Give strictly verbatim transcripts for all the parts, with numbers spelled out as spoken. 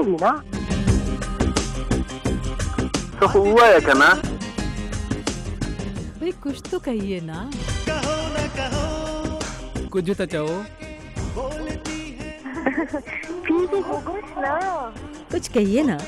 ही ना। तो हुआ है क्या ना? भाई कुछ तो कहिए ना, कुछ तो चाहो। फिर भी कुछ ना, कुछ कहिए ना,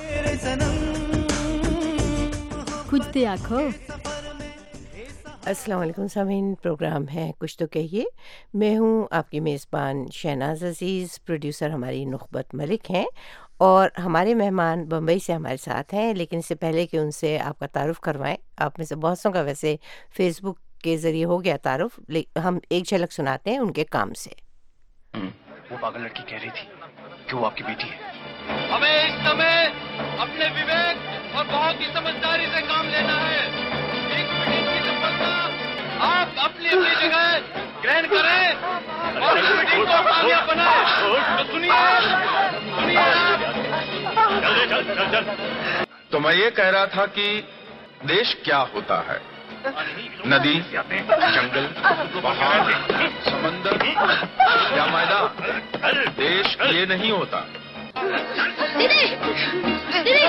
कुछ तो आखो। अस्सलाम वालेकुम सामीन, प्रोग्राम है कुछ तो कहिए। मैं हूँ आपकी मेज़बान शहनाज अज़ीज़, प्रोड्यूसर हमारी नुखबत मलिक हैं और हमारे मेहमान बम्बई से हमारे साथ हैं। लेकिन इससे पहले कि उनसे आपका तारुफ़ करवाएं, आप में से बहुत सौ का वैसे फ़ेसबुक के ज़रिए हो गया तारुफ़, हम एक झलक सुनाते हैं उनके काम से। वो पागल लड़की कह रही थी कि वो आपकी बेटी है। हमें इस समय अपने विवेक और बहुत ही समझदारी से काम लेना है। एक मीटिंग की सफलता आप अपनी अपनी जगह ग्रहण करें और इस मीटिंग को कामयाब बनाएं। तो सुनिए सुनिए चल चल चल चल। तो मैं ये कह रहा था कि देश क्या होता है? नदी, जंगल, पहाड़, समंदर या मैदान? देश ये नहीं होता। दीदी, दीदी,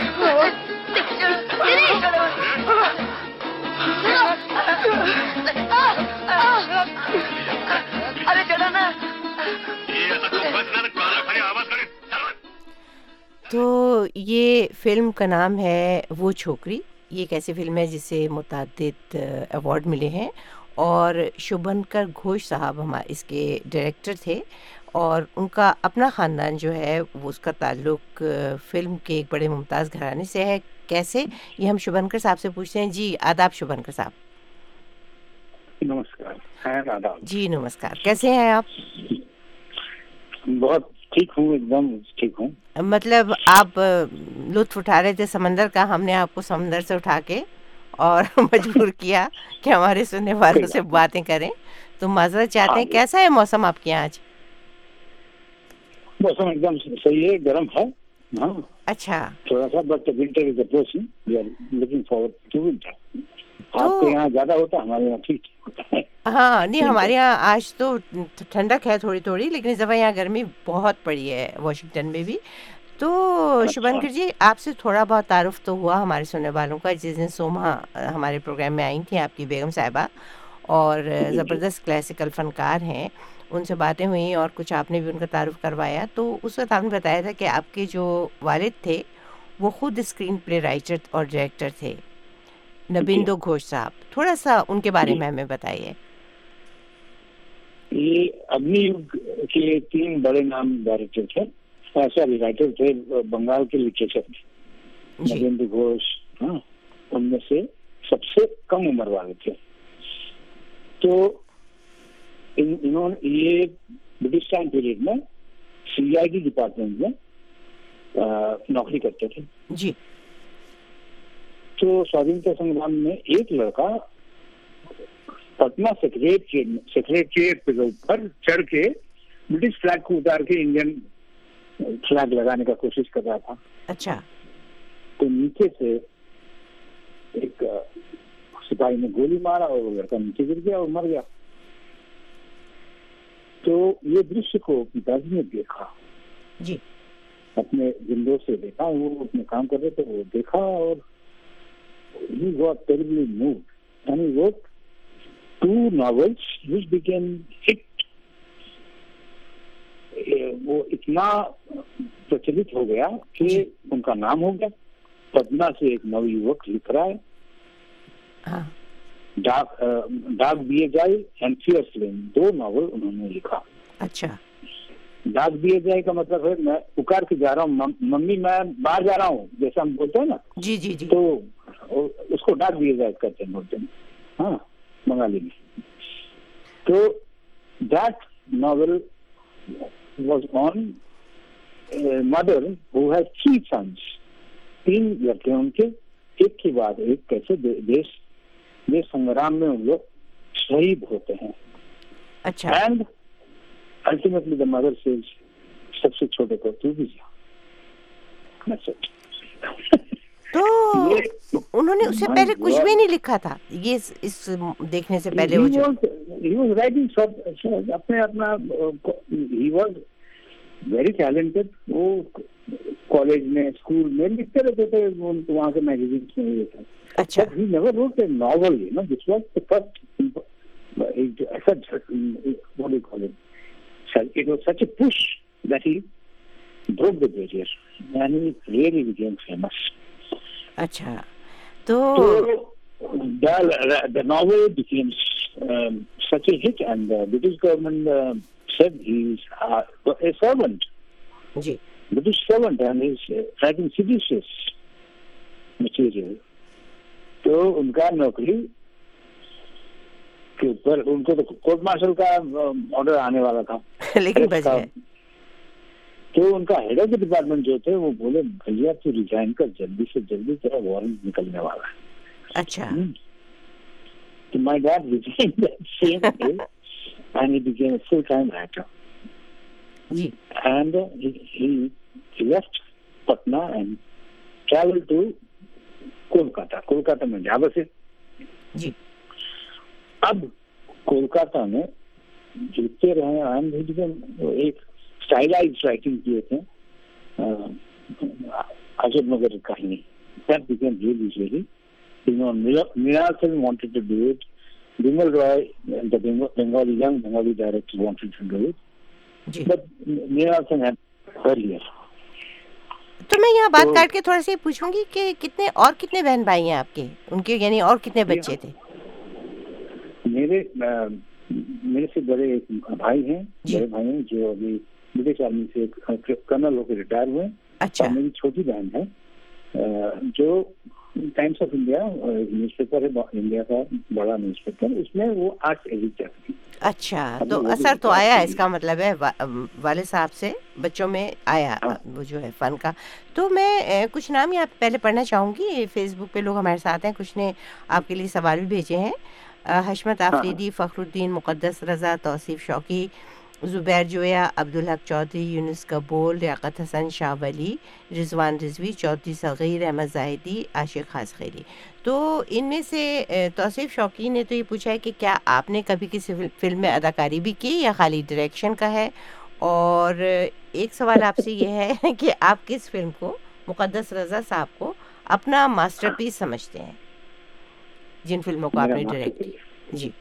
अरे चलो ना। तो ये फिल्म का नाम है वो छोकरी। ये एक ऐसी फिल्म है जिसे मुतादिद अवार्ड मिले हैं और शुभंकर घोष साहब हमारे इसके डायरेक्टर थे और उनका अपना ख़ानदान जो है वो उसका ताल्लुक़ फ़िल्म के एक बड़े मुमताज़ घराने से है। कैसे, ये हम शुभंकर साहब से पूछते हैं। जी आदाब शुभंकर साहब। नमस्कार। है आदाब। जी नमस्कार, कैसे हैं आप? बहुत ठीक हूँ, एकदम ठीक हूँ। मतलब आप लुत्फ़ उठा रहे थे समंदर का, हमने आपको समंदर से उठा के और मजबूर किया कि हमारे सुनने वालों से बातें करें, तो माजरत चाहते हैं। कैसा है मौसम आपके यहाँ आज? मौसम एकदम सही है, गर्म है। हाँ अच्छा, थोड़ा सा, but winter is approaching, we are looking forward to winter. आपके यहाँ ज्यादा होता है, हमारे यहाँ ठीक होता है। हाँ नहीं, हमारे यहाँ आज तो ठंडक है थोड़ी थोड़ी, लेकिन इस दफ़ा यहाँ गर्मी बहुत पड़ी है वॉशिंगटन में भी। तो अच्छा। शुभंकर जी, आपसे थोड़ा बहुत तारुफ तो हुआ हमारे सुनने वालों का। जिस दिन सोमा हमारे प्रोग्राम में आई थी आपकी बेगम साहिबा और ज़बरदस्त क्लासिकल फ़नकार हैं, उनसे बातें हुई और कुछ आपने भी उनका तारुफ करवाया। तो उस वक्त आपने बताया था कि आपके जो वालिद थे वो ख़ुद स्क्रीन प्ले राइटर और डायरेक्टर थे, नबिंदो घोष साहब। थोड़ा सा उनके बारे में हमें बताइए। ये अग्नियुग के तीन बड़े नाम डायरेक्टर थे, ऐसा भी राइटर थे, बंगाल के लिटरेचर थे। नबिंदो घोष, हाँ, उनमें से सबसे कम उम्र वाले थे। तो इन इन्होंने ये ब्रिटिश टाइम पीरियड में सीआईडी डिपार्टमेंट में नौकरी करते थे जी। तो स्वाधीनता संग्राम में एक लड़का पटना सेक्रेटरिएट सेक्रेटरिएट के ऊपर चढ़ के ब्रिटिश फ्लैग को उतार के इंडियन फ्लैग लगाने का कोशिश कर रहा था। अच्छा। तो नीचे से एक सिपाही ने गोली मारा और वो लड़का नीचे गिर गया और मर गया। तो ये दृश्य को पिताजी ने देखा जी, अपने विंडो से देखा, वो अपने काम कर रहे थे, वो देखा और he got terribly moved and he wrote two novels which became hit. वो इतना प्रचलित हो गया कि उनका नाम हो गया। पटना से एक नवयुवक लिख रहा है, हाँ। डाक डाक दिए जाए एंड फियर्स लेन, दो नॉवल उन्होंने लिखा। अच्छा। डाक दिए जाए का मतलब है मैं पुकार के जा रहा हूँ, मम्मी मैं बाहर जा रहा हूँ, जैसा हम बोलते हैं ना। जी जी जी। तो उसको डाक दिए जाए करते हैं, बोलते हैं, हाँ, बंगाली में। तो that novel was on a mother who has three sons, तीन लड़के उनके, एक के बाद एक कैसे दे, देश देश संग्राम में उन लोग शहीद होते हैं। अच्छा। And ultimately the mother says, सबसे छोटे को तू भी जा। तो उन्होंने उससे पहले कुछ भी नहीं लिखा था, ये इस, इस देखने से पहले? वो he was writing सब अपने अपना, he was वेरी टैलेंटेड। वो कॉलेज में, स्कूल में लिखते रहते थे, वहाँ के मैगजीन में ये था। अच्छा। But he never wrote a novel, you know. This was the first, such, what do you call it? It was such a push that he broke the barrier and he really became famous. अच्छा, तो So the the novel became um, such a hit, and the British government uh, said he's uh, a servant, ji, British servant, and he's uh, writing seditious material. तो उनका नौकरी के ऊपर उनको तो court martial का ऑर्डर आने वाला था, लेकिन बच गए। तो उनका हेड ऑफ द डिपार्टमेंट जो थे वो बोले, भैया तू रिजाइन कर, जल्दी से जल्दी तेरा वारंट निकलने वाला है। अच्छा। तो my dad resign that same day and he became a full time writer जी, and he left Patna and travel to Kolkata. Kolkata में जा बसे जी। अब कोलकाता में लिखते रहे, एंड एक स्टाइलाइज राइटिंग किए थे अजब नगर कहानी, that became really really, you know, Mrinal Sen wanted to do it, Bimal Roy, the Bengali young Bengali director, wanted to do it, ji. but Mrinal Sen had earlier. तो मैं यहाँ बात तो- काट के थोड़ा सा पूछूंगी कि कितने और कितने बहन भाई हैं आपके, उनके यानी और कितने बच्चे थे? मेरे आ, मेरे से बड़े एक भाई हैं, बड़े भाई हैं जो अभी ब्रिटिश आर्मी से कर्नल होकर रिटायर हुए। अच्छा। और मेरी छोटी बहन है आ, जो टाइम्स ऑफ इंडिया न्यूज़पेपर है, इंडिया का बड़ा न्यूज़पेपर, उसमें वो आर्ट्स एडिटर थी। अच्छा, तो असर तो आया, इसका मतलब है वा, वाले साहब से बच्चों में आया वो जो है फन का। तो मैं कुछ नाम यहाँ पहले पढ़ना चाहूँगी, फेसबुक पे लोग हमारे साथ हैं, कुछ ने आपके लिए सवाल भी भेजे हैं। हशमत आफरीदी, फ़खरुद्दीन, मुक़द्दस रज़ा, तौसीफ़ शौकी, ज़ुबैर जोया, अब्दुल हक चौधरी, यूनुस कबूल, लियाकत हसन, शाह वली, रिजवान रिजवी, चौधरी सग़ीर, अहमद ज़ाहिदी, आशिक खास खैरी। तो इनमें से तौसीफ़ शौकी ने तो ये पूछा है कि क्या आपने कभी किसी फिल्म में अदाकारी भी की या खाली डायरेक्शन का है? और एक सवाल आपसे ये है कि आप किस फिल्म को, मुक़द्दस रज़ा साहब को, अपना मास्टरपीस समझते हैं, जिन फिल्मों को आपने डायरेक्ट किया? जी।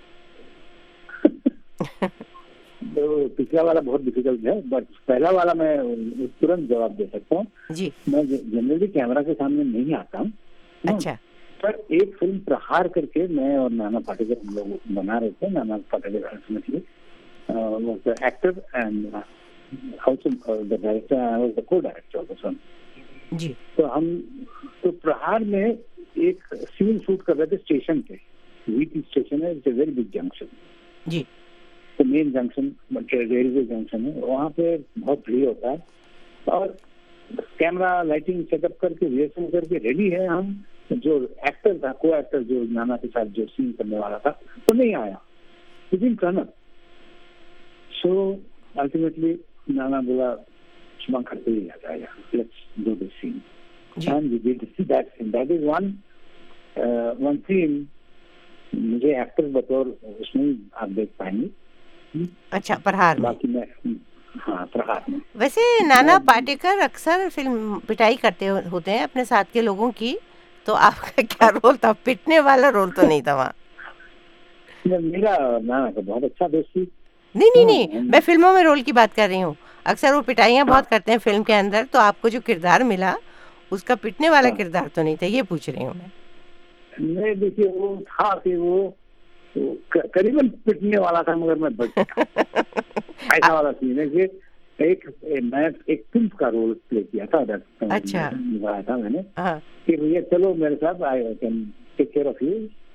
तो पिछला वाला बहुत डिफिकल्ट है, बट पहला वाला मैं तुरंत जवाब दे सकता हूँ जी। मैं जनरली कैमरा के सामने नहीं आता हूँ। अच्छा। पर एक फिल्म प्रहार करके मैं और नाना पाटेकर हम लोग बना रहे थे। Nana Patekar ultimately was the actor and also the director, I was the co director of the film. जी। तो हम तो प्रहार में एक सीन शूट कर रहे थे स्टेशन पे, वीटी स्टेशन है, it's a very big junction. जी। तो मेन जंक्शन रेलवे जंक्शन है, वहाँ पे बहुत भीड़ होता है और कैमरा लाइटिंग सेटअप करके रिहर्सल करके रेडी है हम। जो एक्टर था, को एक्टर जो नाना के साथ जो सीन करने वाला था, वो नहीं आया, within turn up. So ultimately Nana बोला शुभम करते ही आ जाएगा, let's do this scene and we did that scene. That is one one scene मुझे एक्टर बतौर उसमें आप देख पाएंगे। अच्छा, प्रहार में। बाकी मैं हाँ प्रहार में। वैसे नाना पाटेकर अक्सर फिल्म पिटाई करते हो, होते हैं अपने साथ के लोगों की, तो आपका क्या रोल था? पिटने वाला रोल तो नहीं था वहाँ? मेरा नाना का बहुत अच्छा दोस्त थी। नहीं नहीं नहीं, मैं फिल्मों में रोल की बात कर रही हूँ। अक्सर वो पिटाइयाँ बहुत करते हैं फिल्म के अंदर, तो आपको जो किरदार मिला उसका पिटने वाला किरदार तो नहीं था, ये पूछ रही हूँ मैं। नहीं, देखिए वो था कि वो करीबन पिटने वाला था, मगर मैं बच गया। ऐसा वाला सीन है कि एक मैं एक पिंप का रोल प्ले किया था। अच्छा। निभाया था मैंने हाँ। कि भैया चलो मेरे साथ, I can take care of you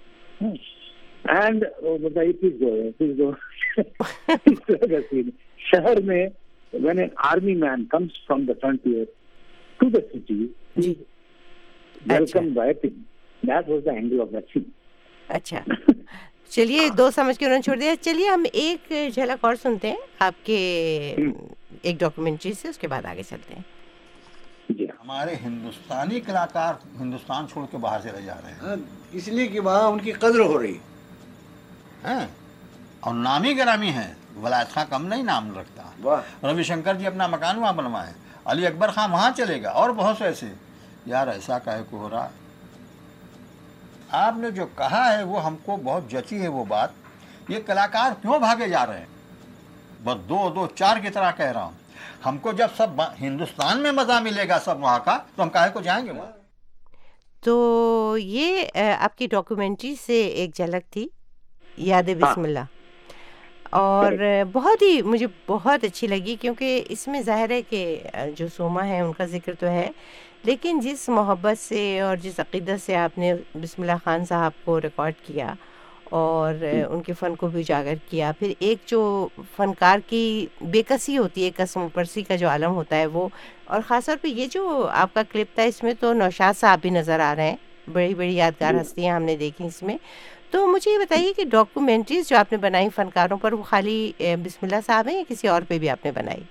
and बताइए प्लीज गो प्लीज गो। इस तरह का सीन शहर में, when an army man comes from the frontier to the city, welcome by pimp, that was the angle of that scene. अच्छा, चलिए, दो समझ के उन्होंने छोड़ दिया। चलिए हम एक झलक और सुनते हैं आपके एक डॉक्यूमेंट्री से, उसके बाद आगे चलते हैं। हमारे हिंदुस्तानी कलाकार हिंदुस्तान छोड़ के बाहर चले जा रहे हैं, इसलिए कि वहाँ उनकी कद्र हो रही है और नामी गिरामी है। वलायत खां कम नहीं नाम रखता। रविशंकर जी अपना मकान वहाँ बनवाए, अली अकबर खां वहाँ चलेगा, और बहुत से ऐसे। यार ऐसा काहे को हो रहा? आपने जो कहा है वो हमको बहुत जची है वो बात। ये कलाकार क्यों भागे जा रहे हैं? बस दो दो चार की तरह कह रहा हूँ। हमको जब सब हिंदुस्तान में मज़ा मिलेगा सब वहाँ का, तो हम काहे को जाएंगे वहाँ? तो ये आपकी डॉक्यूमेंट्री से एक झलक थी, याद बिस्मिल्लाह, और बहुत ही मुझे बहुत अच्छी लगी, क्योंकि इसमें ज़ाहिर है कि जो सोमा है उनका जिक्र तो है, लेकिन जिस मोहब्बत से और जिस अक़ीदत से आपने बिस्मिल्लाह खान साहब को रिकॉर्ड किया और उनके फ़न को भी उजागर किया, फिर एक जो फ़नकार की बेकसी होती है, कसम परसी का जो आलम होता है वो, और ख़ास तौर पे ये जो आपका क्लिप था इसमें तो नौशाद साहब भी नज़र आ रहे हैं, बड़ी बड़ी यादगार हस्तियाँ हमने देखी इसमें। तो मुझे ये बताइए कि डॉक्यूमेंट्रीज जो आपने बनाई फ़नकारों पर, वो खाली बिस्मिल्लाह साहब हैं या किसी और पे भी आपने बनाई?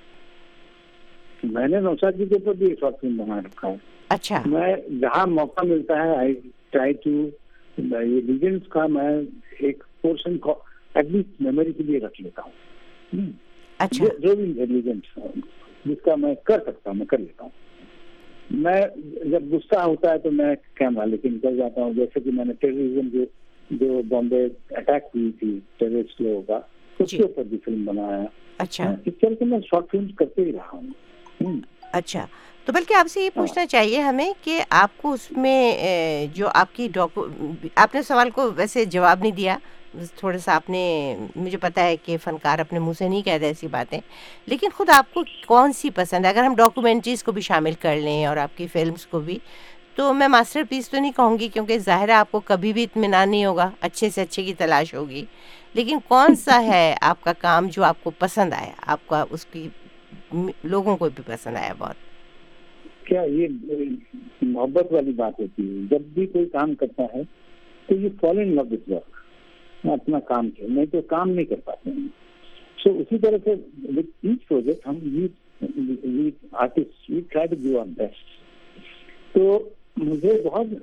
मैंने नौशाद जी के ऊपर भी शॉर्ट फिल्म बना रखा है। अच्छा। मैं जहाँ मौका मिलता है आई ट्राई टू, ये लीजेंड्स का मैं एक पोर्शन को एटलीस्ट मेमोरी के लिए रख लेता हूँ। अच्छा। जो, जो भी लीजेंड्स जिसका मैं कर सकता हूँ मैं कर लेता हूँ। मैं जब गुस्सा होता है तो मैं कैमरा लेके निकल जाता हूँ, जैसे कि मैंने टेररिज्म जो जो बॉम्बे अटैक हुई थी टेररिस्ट लोगों का, उसके ऊपर भी फिल्म बनाया। अच्छा। इस तरह से मैं शॉर्ट फिल्म करते ही रहा हूँ। अच्छा, तो बल्कि आपसे ये पूछना चाहिए हमें कि आपको उसमें जो आपकी डॉक्यू आपने सवाल को वैसे जवाब नहीं दिया, थोड़ा सा आपने, मुझे पता है कि फ़नकार अपने मुंह से नहीं कहते ऐसी बातें, लेकिन ख़ुद आपको कौन सी पसंद है? अगर हम डॉक्यूमेंट्रीज़ को भी शामिल कर लें और आपकी फ़िल्म्स को भी, तो मैं मास्टरपीस तो नहीं कहूँगी, क्योंकि ज़ाहिर है आपको कभी भी इत्मीनान नहीं होगा, अच्छे से अच्छे की तलाश होगी, लेकिन कौन सा है आपका काम जो आपको पसंद आया, आपका उसकी लोगों को भी पसंद आया बहुत? क्या ये मोहब्बत वाली बात होती है, जब भी कोई काम करता है तो ये fall in love with work, अपना काम के, नहीं तो काम नहीं कर पाते हैं। सो so, उसी तरह से विद ईच प्रोजेक्ट हम we artist we try to do our best. तो मुझे बहुत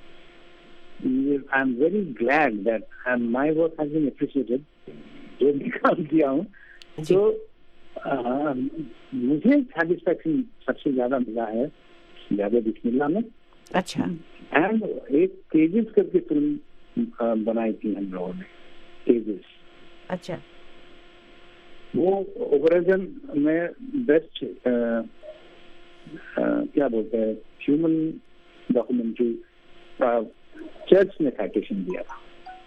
I am very glad that my work has been appreciated, जो भी काम किया हूँ। तो Uh, मुझे सेटिस्फैक्शन सबसे ज्यादा मिला है याद बिस्मिल्लाह में। अच्छा। एंड एक केजेस करके फिल्म बनाई थी हम लोगों ने, केजेस। अच्छा। वो ओवरऑल में बेस्ट क्या बोलते हैं ह्यूमन डॉक्यूमेंट्री चर्च ने साइटेशन दिया था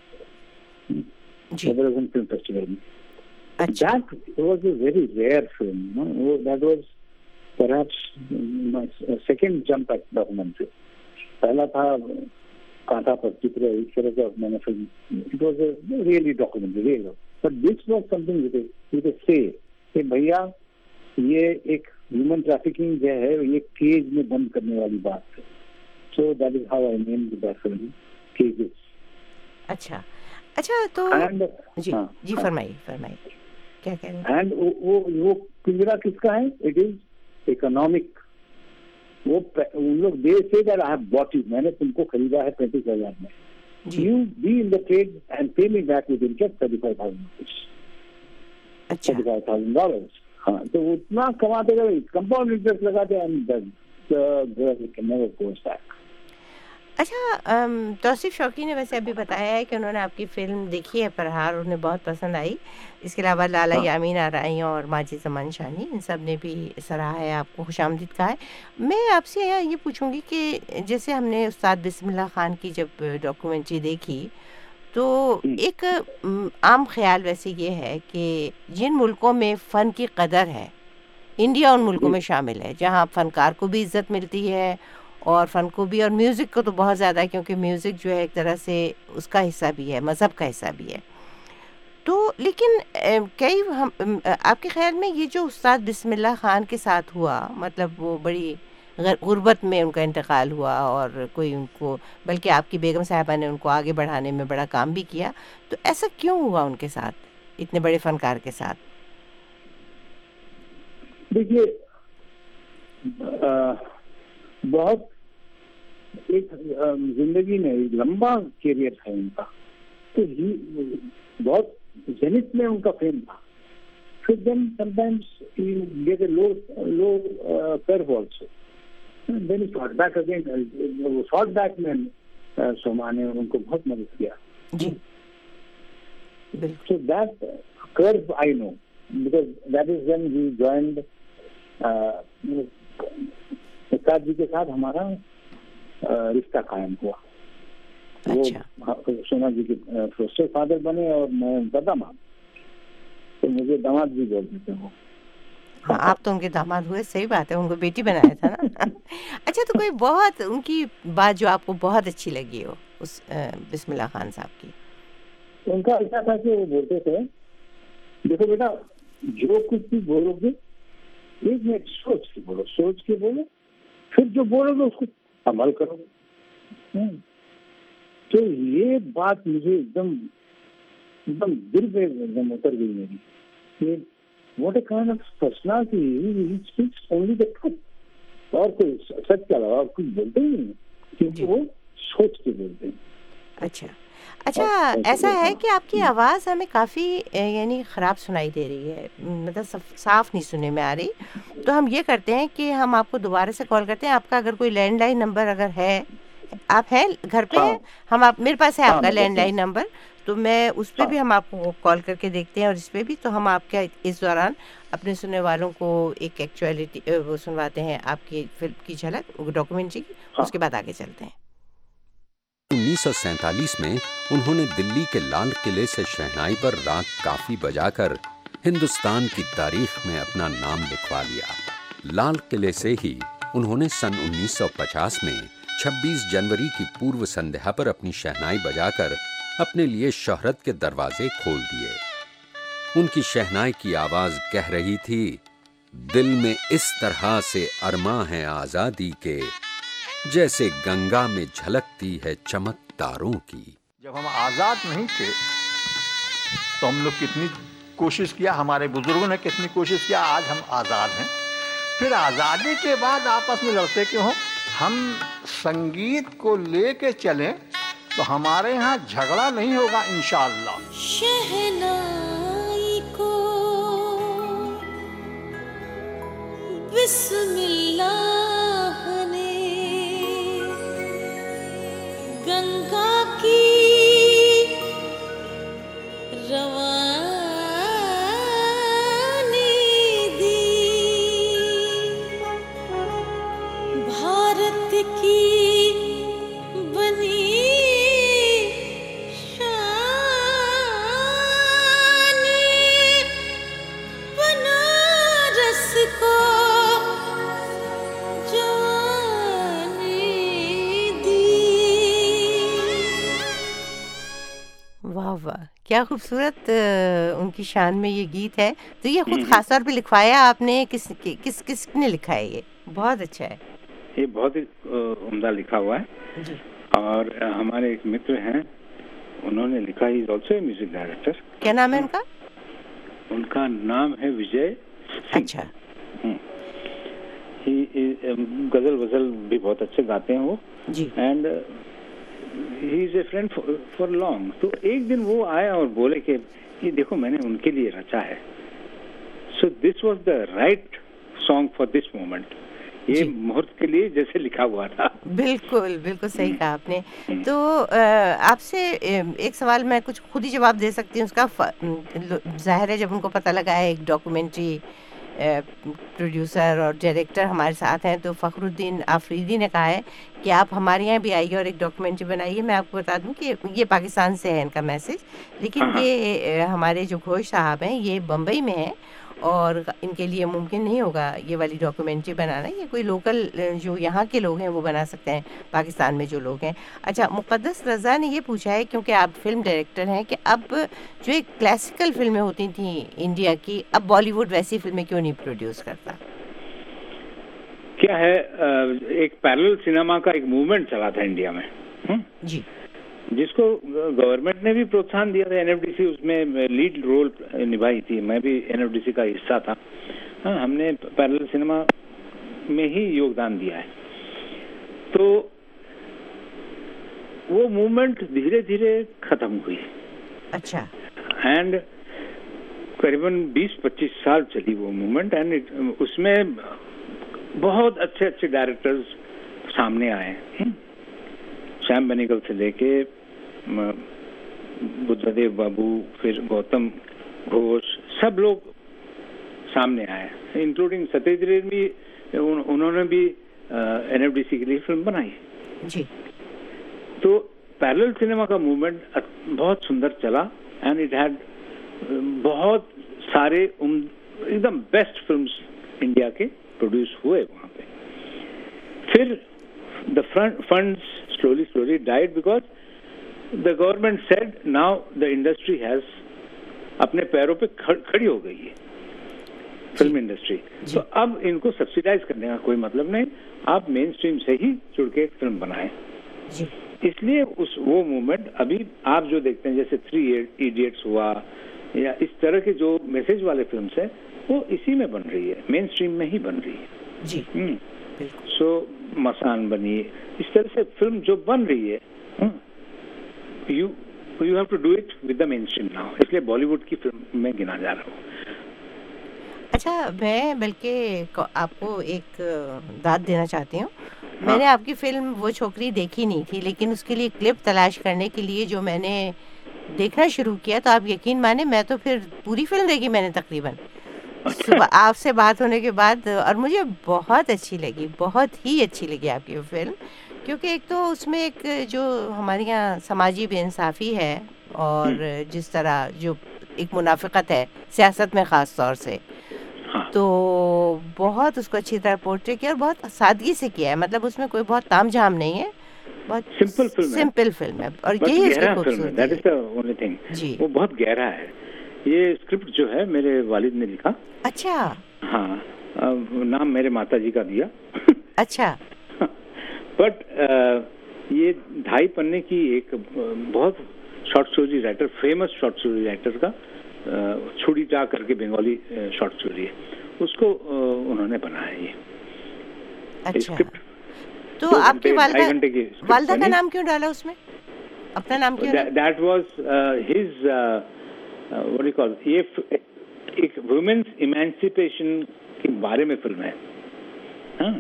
ओवरऑल फिल्म फेस्टिवल में। That was a very rare film. No? That was perhaps my second jump at documentary. पहला था कांटा पर चित्र, इस तरह का मैंने film. It was a really documentary, real. But this was something with a with a say कि भैया ये एक ह्यूमन ट्रैफिकिंग जो है ये केज में बंद करने वाली बात है। So that is how I named the film Cages. अच्छा अच्छा तो And, जी हाँ, जी फरमाइए फरमाइए क्या कह रहे हैं? एंड वो वो वो पिंजरा किसका है? It is economic. वो उन लोग they say that I have bought it, मैंने तुमको खरीदा है पैंतीस हजार में, you be in the trade and pay me back with interest thirty five thousand rupees, thirty five thousand dollars. हाँ, तो उतना कमाते गए, कंपाउंड इंटरेस्ट लगाते and the can never go back. अच्छा, तौसीफ शौकी ने वैसे अभी बताया है कि उन्होंने आपकी फ़िल्म देखी है प्रहार, उन्हें बहुत पसंद आई। इसके अलावा लाला यामीन आराई और माजिद ज़मान शानी, इन सब ने भी सराहा है, आपको खुशामदीद कहा है। मैं आपसे यहाँ ये पूछूंगी कि जैसे हमने उस्ताद बिस्मिल्लाह खान की जब डॉक्यूमेंट्री देखी तो एक आम ख्याल वैसे ये है कि जिन मुल्कों में फ़न की कदर है, इंडिया उन मुल्कों में शामिल है जहाँ फ़नकार को भी इज़्ज़त मिलती है और फ़न को भी, और म्यूज़िक को तो बहुत ज़्यादा है, क्योंकि म्यूज़िक जो है एक तरह से उसका हिस्सा भी है, मज़हब का हिस्सा भी है। तो लेकिन कई हम आपके ख्याल में ये जो उस्ताद बिस्मिल्लाह खान के साथ हुआ, मतलब वो बड़ी गुर्बत में उनका इंतकाल हुआ और कोई उनको, बल्कि आपकी बेगम साहिबा ने उनको आगे बढ़ाने में बड़ा काम भी किया, तो ऐसा क्यों हुआ उनके साथ, इतने बड़े फ़नकार के साथ? देखिए बहुत एक जिंदगी में लंबा करियर था उनका, तो ही बहुत जेनिथ में उनका फेम था, So then sometimes you get a low, low uh, curve also. And then you shot back again. Uh, shot back में uh, सोमा ने उनको बहुत मदद किया. जी. So that curve I know because that is when we joined. Prasad ji के साथ हमारा रिश्ता कायम हुआ. वो सोना जी के फोस्टर फादर बने और मैं उनका दामाद, तो मुझे दामाद भी बोल देते हो. हाँ, आप तो उनके दामाद हुए, सही बात है, उनको बेटी बनाया था ना. अच्छा, तो कोई बहुत उनकी बात जो आपको बहुत अच्छी लगी हो उस बिस्मिल्लाह खान साहब की? उनका ऐसा था कि वो बोलते थे, देखो बेटा, जो कुछ भी बोलोगे एक मिनट सोच के बोलो, सोच के बोलो, फिर जो बोलोगे उसको अमल करोगे. तो ये बात मुझे एकदम एकदम दिल पे एकदम उतर गई मेरी. What a kind of personality, he speaks only the truth. और कोई सच के अलावा कुछ बोलते ही नहीं, क्योंकि वो सोच के बोलते हैं. अच्छा अच्छा, ऐसा है कि आपकी आवाज़ हमें काफ़ी यानी ख़राब सुनाई दे रही है, मतलब साफ नहीं सुनने में आ रही. तो हम ये करते हैं कि हम आपको दोबारा से कॉल करते हैं. आपका अगर कोई लैंडलाइन नंबर अगर है, आप हैं घर पे? हाँ. हम आप मेरे पास है आपका लैंडलाइन नंबर, तो मैं उस पर हाँ. भी हम आपको कॉल करके देखते हैं और इस पर भी. तो हम आपके इस दौरान अपने सुनने वालों को एक एक्चुअलिटी वो सुनवाते हैं, आपकी फिल्म की झलक, डॉक्यूमेंट्री की. हाँ. उसके बाद आगे चलते हैं. उन्नीस सौ सैंतालीस में उन्होंने दिल्ली के लाल किले से शहनाई पर राग काफी बजाकर हिंदुस्तान की तारीख में अपना नाम लिखवा लिया. लाल किले से ही उन्होंने सन उन्नीस सौ पचास में छब्बीस जनवरी की पूर्व संध्या पर अपनी शहनाई बजाकर अपने लिए शोहरत के दरवाजे खोल दिए. उनकी शहनाई की आवाज कह रही थी, दिल में इस तरह से अरमा है आजादी के, जैसे गंगा में झलकती है चमक तारों की. जब हम आजाद नहीं थे तो हम लोग कितनी कोशिश किया, हमारे बुजुर्गों ने कितनी कोशिश किया, आज हम आजाद हैं. फिर आजादी के बाद आपस में लड़ते क्यों हो? हम संगीत को लेके चलें तो हमारे यहाँ झगड़ा नहीं होगा इंशाअल्लाह. शहनाई को बिस्मिल्लाह ने गंगा की रवानी दी, भारत की बनी शान, बनारस को वाह, क्या खूबसूरत उनकी शान में ये गीत है. तो ये खुद खास तौर पे लिखवाया आपने? किस किस किसने लिखा है ये? बहुत अच्छा है. ये बहुत ही उम्दा लिखा हुआ है जी. और हमारे एक मित्र हैं, उन्होंने लिखा. He is also a music director. क्या नाम है उनका? उनका नाम है विजय. अच्छा. ही गजल वजल भी बहुत अच्छे गाते हैं वो जी. And he is a friend for long. तो एक दिन वो आया और बोले कि ये देखो मैंने उनके लिए रचा है. So this was the right song for this moment. ये मुहूर्त के लिए जैसे लिखा हुआ था. बिल्कुल बिल्कुल सही कहा आपने. तो आपसे एक सवाल मैं कुछ खुद ही जवाब दे सकती हूँ उसका. जाहिर है जब उनको पता लगा है एक डॉक्यूमेंट्री प्रोड्यूसर और डायरेक्टर हमारे साथ हैं, तो फ़खरुद्दीन आफरीदी ने कहा है कि आप हमारे यहाँ भी आइए और एक डॉक्यूमेंट्री बनाइए. मैं आपको बता दूं कि ये पाकिस्तान से है इनका मैसेज, लेकिन ये हमारे जो घोष साहब हैं ये बम्बई में हैं और इनके लिए मुमकिन नहीं होगा ये वाली डॉक्यूमेंट्री बनाना. ये कोई लोकल जो यहाँ के लोग हैं वो बना सकते हैं, पाकिस्तान में जो लोग हैं. अच्छा, मुक़द्दस रज़ा ने ये पूछा है, क्योंकि आप फिल्म डायरेक्टर हैं, कि अब जो एक क्लासिकल फिल्में होती थी इंडिया की, अब बॉलीवुड वैसी फिल्में क्यों नहीं प्रोड्यूस करता? क्या है, एक पैरेलल सिनेमा का एक मूवमेंट चला था इंडिया में जी, जिसको गवर्नमेंट ने भी प्रोत्साहन दिया था. एनएफडीसी उसमें लीड रोल निभाई थी. मैं भी एनएफडीसी का हिस्सा था. हाँ, हमने पैरेलल सिनेमा में ही योगदान दिया है. तो वो मूवमेंट धीरे धीरे खत्म हुई. अच्छा. एंड करीबन बीस पच्चीस साल चली वो मूवमेंट, एंड उसमें बहुत अच्छे अच्छे डायरेक्टर्स सामने आए हैं। श्याम बेनेगल से लेके बुद्धदेव बाबू, फिर गौतम घोष, सब लोग सामने आए, इंक्लूडिंग सत्यजीत रे भी, उन, उन्होंने भी एन एफ डी सी के लिए फिल्म बनाई जी। तो पैरेलल सिनेमा का मूवमेंट बहुत सुंदर चला, एंड इट हैड बहुत सारे एकदम बेस्ट फिल्म्स इंडिया के प्रोड्यूस हुए वहाँ पे। फिर the funds slowly slowly died because the government said now the industry has अपने पैरों पे खड़ी हो गई है फिल्म इंडस्ट्री, तो अब इनको सब्सिडाइज करने का कोई मतलब नहीं, आप मेन स्ट्रीम से ही जुड़ के फिल्म बनाएं। इसलिए उस वो मूवमेंट अभी आप जो देखते हैं जैसे थ्री इडियट्स हुआ या इस तरह के जो मैसेज वाले फिल्म्स है वो इसी में बन रही है, मेन स्ट्रीम में ही बन रही है जी। सो so, मसान बनी, इस तरह से फिल्म जो बन रही है, you you have to do it with the main stream now, इसलिए बॉलीवुड की फिल्म में गिना जा रहा हूँ। अच्छा, मैं बल्कि आपको एक दाद देना चाहती हूँ। हाँ। मैंने आपकी फिल्म वो छोकरी देखी नहीं थी, लेकिन उसके लिए क्लिप तलाश करने के लिए जो मैंने देखना शुरू किया, तो आप यकीन माने मैं तो फिर पूरी फिल्म देखी मैंने तकरीबन सुबह आपसे बात होने के बाद, और मुझे बहुत अच्छी लगी, बहुत ही अच्छी लगी आपकी वो फिल्म, क्योंकि एक तो उसमें एक जो हमारे यहाँ समाजी बेइंसाफ़ी है और जिस तरह जो एक मुनाफिकत है सियासत में ख़ास तौर से, तो बहुत उसको अच्छी तरह पोर्ट्रे किया और बहुत सादगी से किया है। मतलब उसमें कोई बहुत ताम झाम नहीं है, बहुत सिंपल फिल्म है, सिंपल फिल्म है, और यही उसकी खूबसूरती है। That is the only thing जी, वो बहुत गहरा है। ये स्क्रिप्ट जो है मेरे वालिद ने लिखा। अच्छा। हाँ, नाम मेरे माता जी का दिया। अच्छा। बट ये ढाई पन्ने की एक बहुत short story writer, famous short story writer का छुड़ी टा करके बंगाली शॉर्ट स्टोरी है, उसको उन्होंने बनाया ये। अच्छा। तो, तो आपकी वालदा वालदा का नाम क्यों डाला उसमें, अपना नाम क्यों? That was his what do you call, ये एक वुमेन्स इमेंसिपेशन के बारे में फिल्म है। हाँ,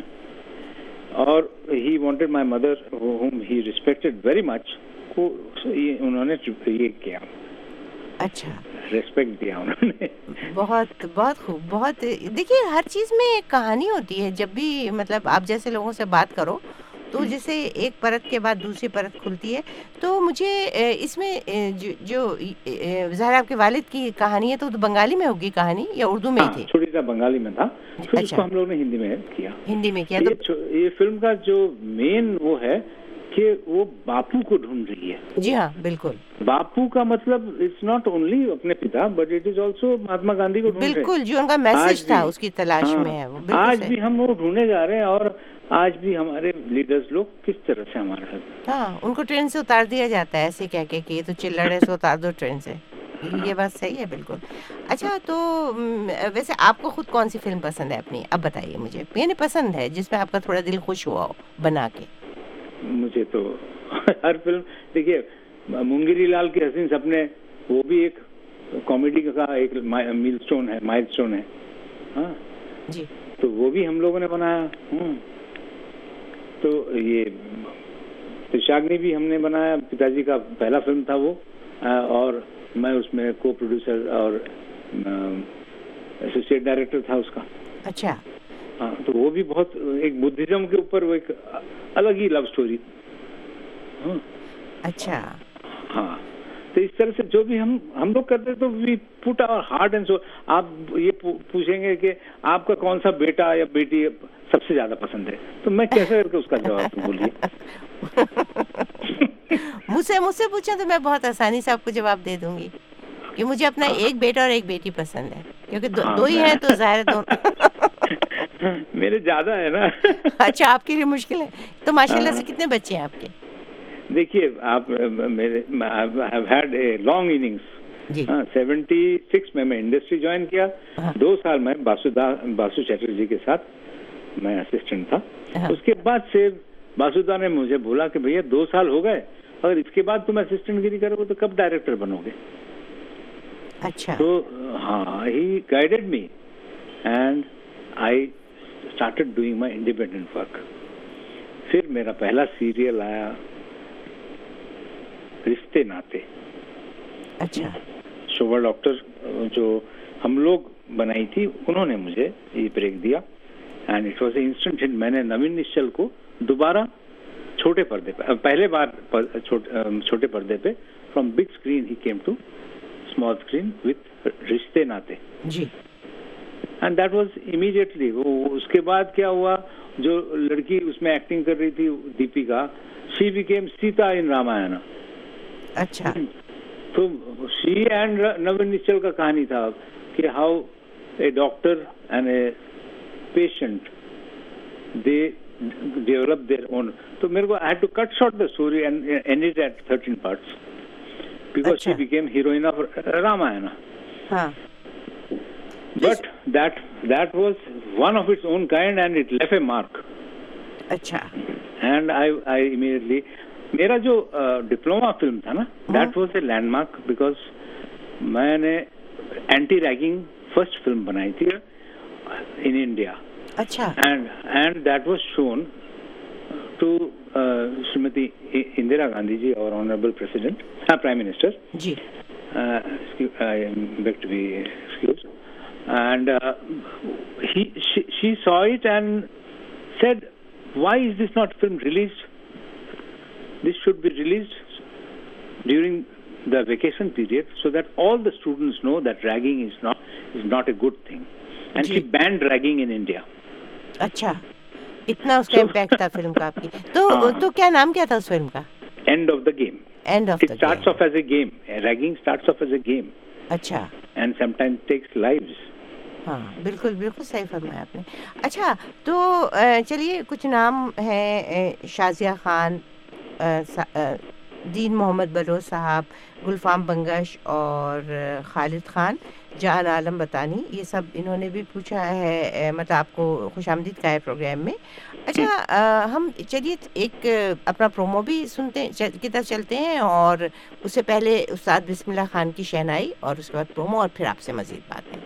और he wanted my mother whom he respected very much को ये उन्होंने ये किया। अच्छा, रेस्पेक्ट दिया उन्होंने। बहुत बहुत खूब। बहुत देखिए, हर चीज़ में एक कहानी होती है। जब भी मतलब आप जैसे लोगों से बात करो तो जैसे एक परत के बाद दूसरी परत खुलती है। तो मुझे इसमें जो, जो ज़ाहिर आपके वालिद की कहानी है तो, तो बंगाली में होगी कहानी या उर्दू में ही थी? थोड़ी सा बंगाली में था, फिर उसको हम लोग ने हिंदी में किया। हिंदी में किया। तो ये, ये फिल्म का जो मेन वो है कि वो बापू को ढूंढ रही है। जी हाँ, बिल्कुल। बापू का मतलब इट्स नॉट ओनली अपने पिता, but it is also Mahatma Gandhi को ढूंढ रहे हैं। बिल्कुल, जो उनका मैसेज था उसकी तलाश हाँ, में है वो। आज भी हम वो ढूंढने जा रहे हैं, और आज भी हमारे लीडर्स लोग किस तरह से हमारे साथ। हाँ, उनको ट्रेन से उतार दिया जाता है ऐसे कह के कि ये तो चिल्लड़ है, इसको उतार दो ट्रेन से। ये बात सही है बिल्कुल। अच्छा, तो वैसे आपको खुद कौन सी फिल्म पसंद है अपनी, अब बताइए मुझे। यानी पसंद है जिसमें आपका थोड़ा दिल खुश हुआ हो बना के? मुझे तो हर फिल्म, देखिए मुंगेरी लाल के हसीन सपने, वो भी एक कॉमेडी का एक मीलस्टोन है, माइलस्टोन है। हाँ जी, तो वो भी हम लोगों ने बनाया। तो ये त्रिशाग्नि भी हमने बनाया, पिताजी का पहला फिल्म था वो, और मैं उसमें को प्रोड्यूसर और एसोसिएट डायरेक्टर था उसका। अच्छा। हाँ, तो वो भी बहुत एक बुद्धिज्म के ऊपर वो एक अलग ही लव स्टोरी। हाँ। अच्छा। हाँ, तो इस तरह से जो भी हम हम लोग करते तो we put our heart and soul. आप ये पूछेंगे कि आपका कौन सा बेटा या बेटी सबसे ज्यादा पसंद है, तो मैं कैसे करके उसका जवाब दूं, बोलिए। मुझसे मुझसे पूछें तो मैं बहुत आसानी से आपको जवाब दे दूंगी कि मुझे अपना एक बेटा और एक बेटी पसंद है, क्योंकि दो, हाँ, दो ही हैं तो जाहिर दोनों। मेरे ज्यादा है ना। अच्छा, आपके लिए मुश्किल है। तो माशाल्लाह से कितने बच्चे हैं आपके? देखिए, आप मेरे I have had a long innings. हाँ, सेवेंटी सिक्स में मैं इंडस्ट्री ज्वाइन किया। हाँ। दो साल में बासुदा बासु चैटर्जी के साथ मैं असिस्टेंट था। हाँ। उसके बाद से बासुदा ने मुझे बोला कि भैया दो साल हो गए, अगर इसके बाद तुम असिस्टेंट गिरी करोगे तो कब डायरेक्टर बनोगे? अच्छा। तो हाँ, he guided me and I started doing my independent work. फिर मेरा पहला सीरियल आया रिश्ते नाते। अच्छा। शुगर डॉक्टर जो हम लोग बनाई थी, उन्होंने मुझे ये ब्रेक दिया and it was instant hit. मैंने नवीन निश्चल को दोबारा छोटे पर्दे पे, पहले बार पर, छोटे छोटे पर्दे पे, from big screen he came to small screen with Rishte Naate जी। And that was immediately. वो उसके बाद क्या हुआ, जो लड़की उसमें एक्टिंग कर रही थी Deepika, she became Sita in Ramayan. अच्छा। तो शी एंड नवीन निश्चल का कहानी था कि how a doctor and a patient they develop their own. तो मेरे को I had to cut short the story and end it at thirteen parts because she became heroine of Ramayan. हाँ। But that that was one of its own kind and it left a mark. अच्छा। And I I immediately, मेरा जो diploma uh, film था ना, that was a landmark because मैंने anti ragging first film बनाई थी in India. अच्छा। And and that was shown to uh, Shrimati Indira Gandhi ji, our honorable president, हाँ prime minister. Ji. Uh, excuse, I beg to be excused. And uh, he she, she saw it and said, why is this not film released? This should be released during the vacation period so that all the students know that ragging is not is not a good thing. And she banned ragging in India. अच्छा, इतना उसका impact था film का आपकी। तो तो क्या नाम क्या था उस फिल्म का? End of the game. End of the game. It starts off as a game. Ragging starts off as a game. अच्छा। And sometimes takes lives. हाँ, बिल्कुल बिल्कुल सही फरमाया आपने। अच्छा, तो चलिए कुछ नाम हैं, शाजिया खान, दीन मोहम्मद बलोच साहब, गुलफाम बंगश और खालिद खान, जान आलम बतानी, ये सब इन्होंने भी पूछा है, मतलब आपको खुशामदीद कहा है प्रोग्राम में। अच्छा, आ, हम चलिए एक अपना प्रोमो भी सुनते चल, की तरफ चलते हैं, और उससे पहले उस्ताद बिस्मिल्लाह खान की शहनाई और उसके बाद प्रोमो, और फिर आपसे मज़ीद बातें।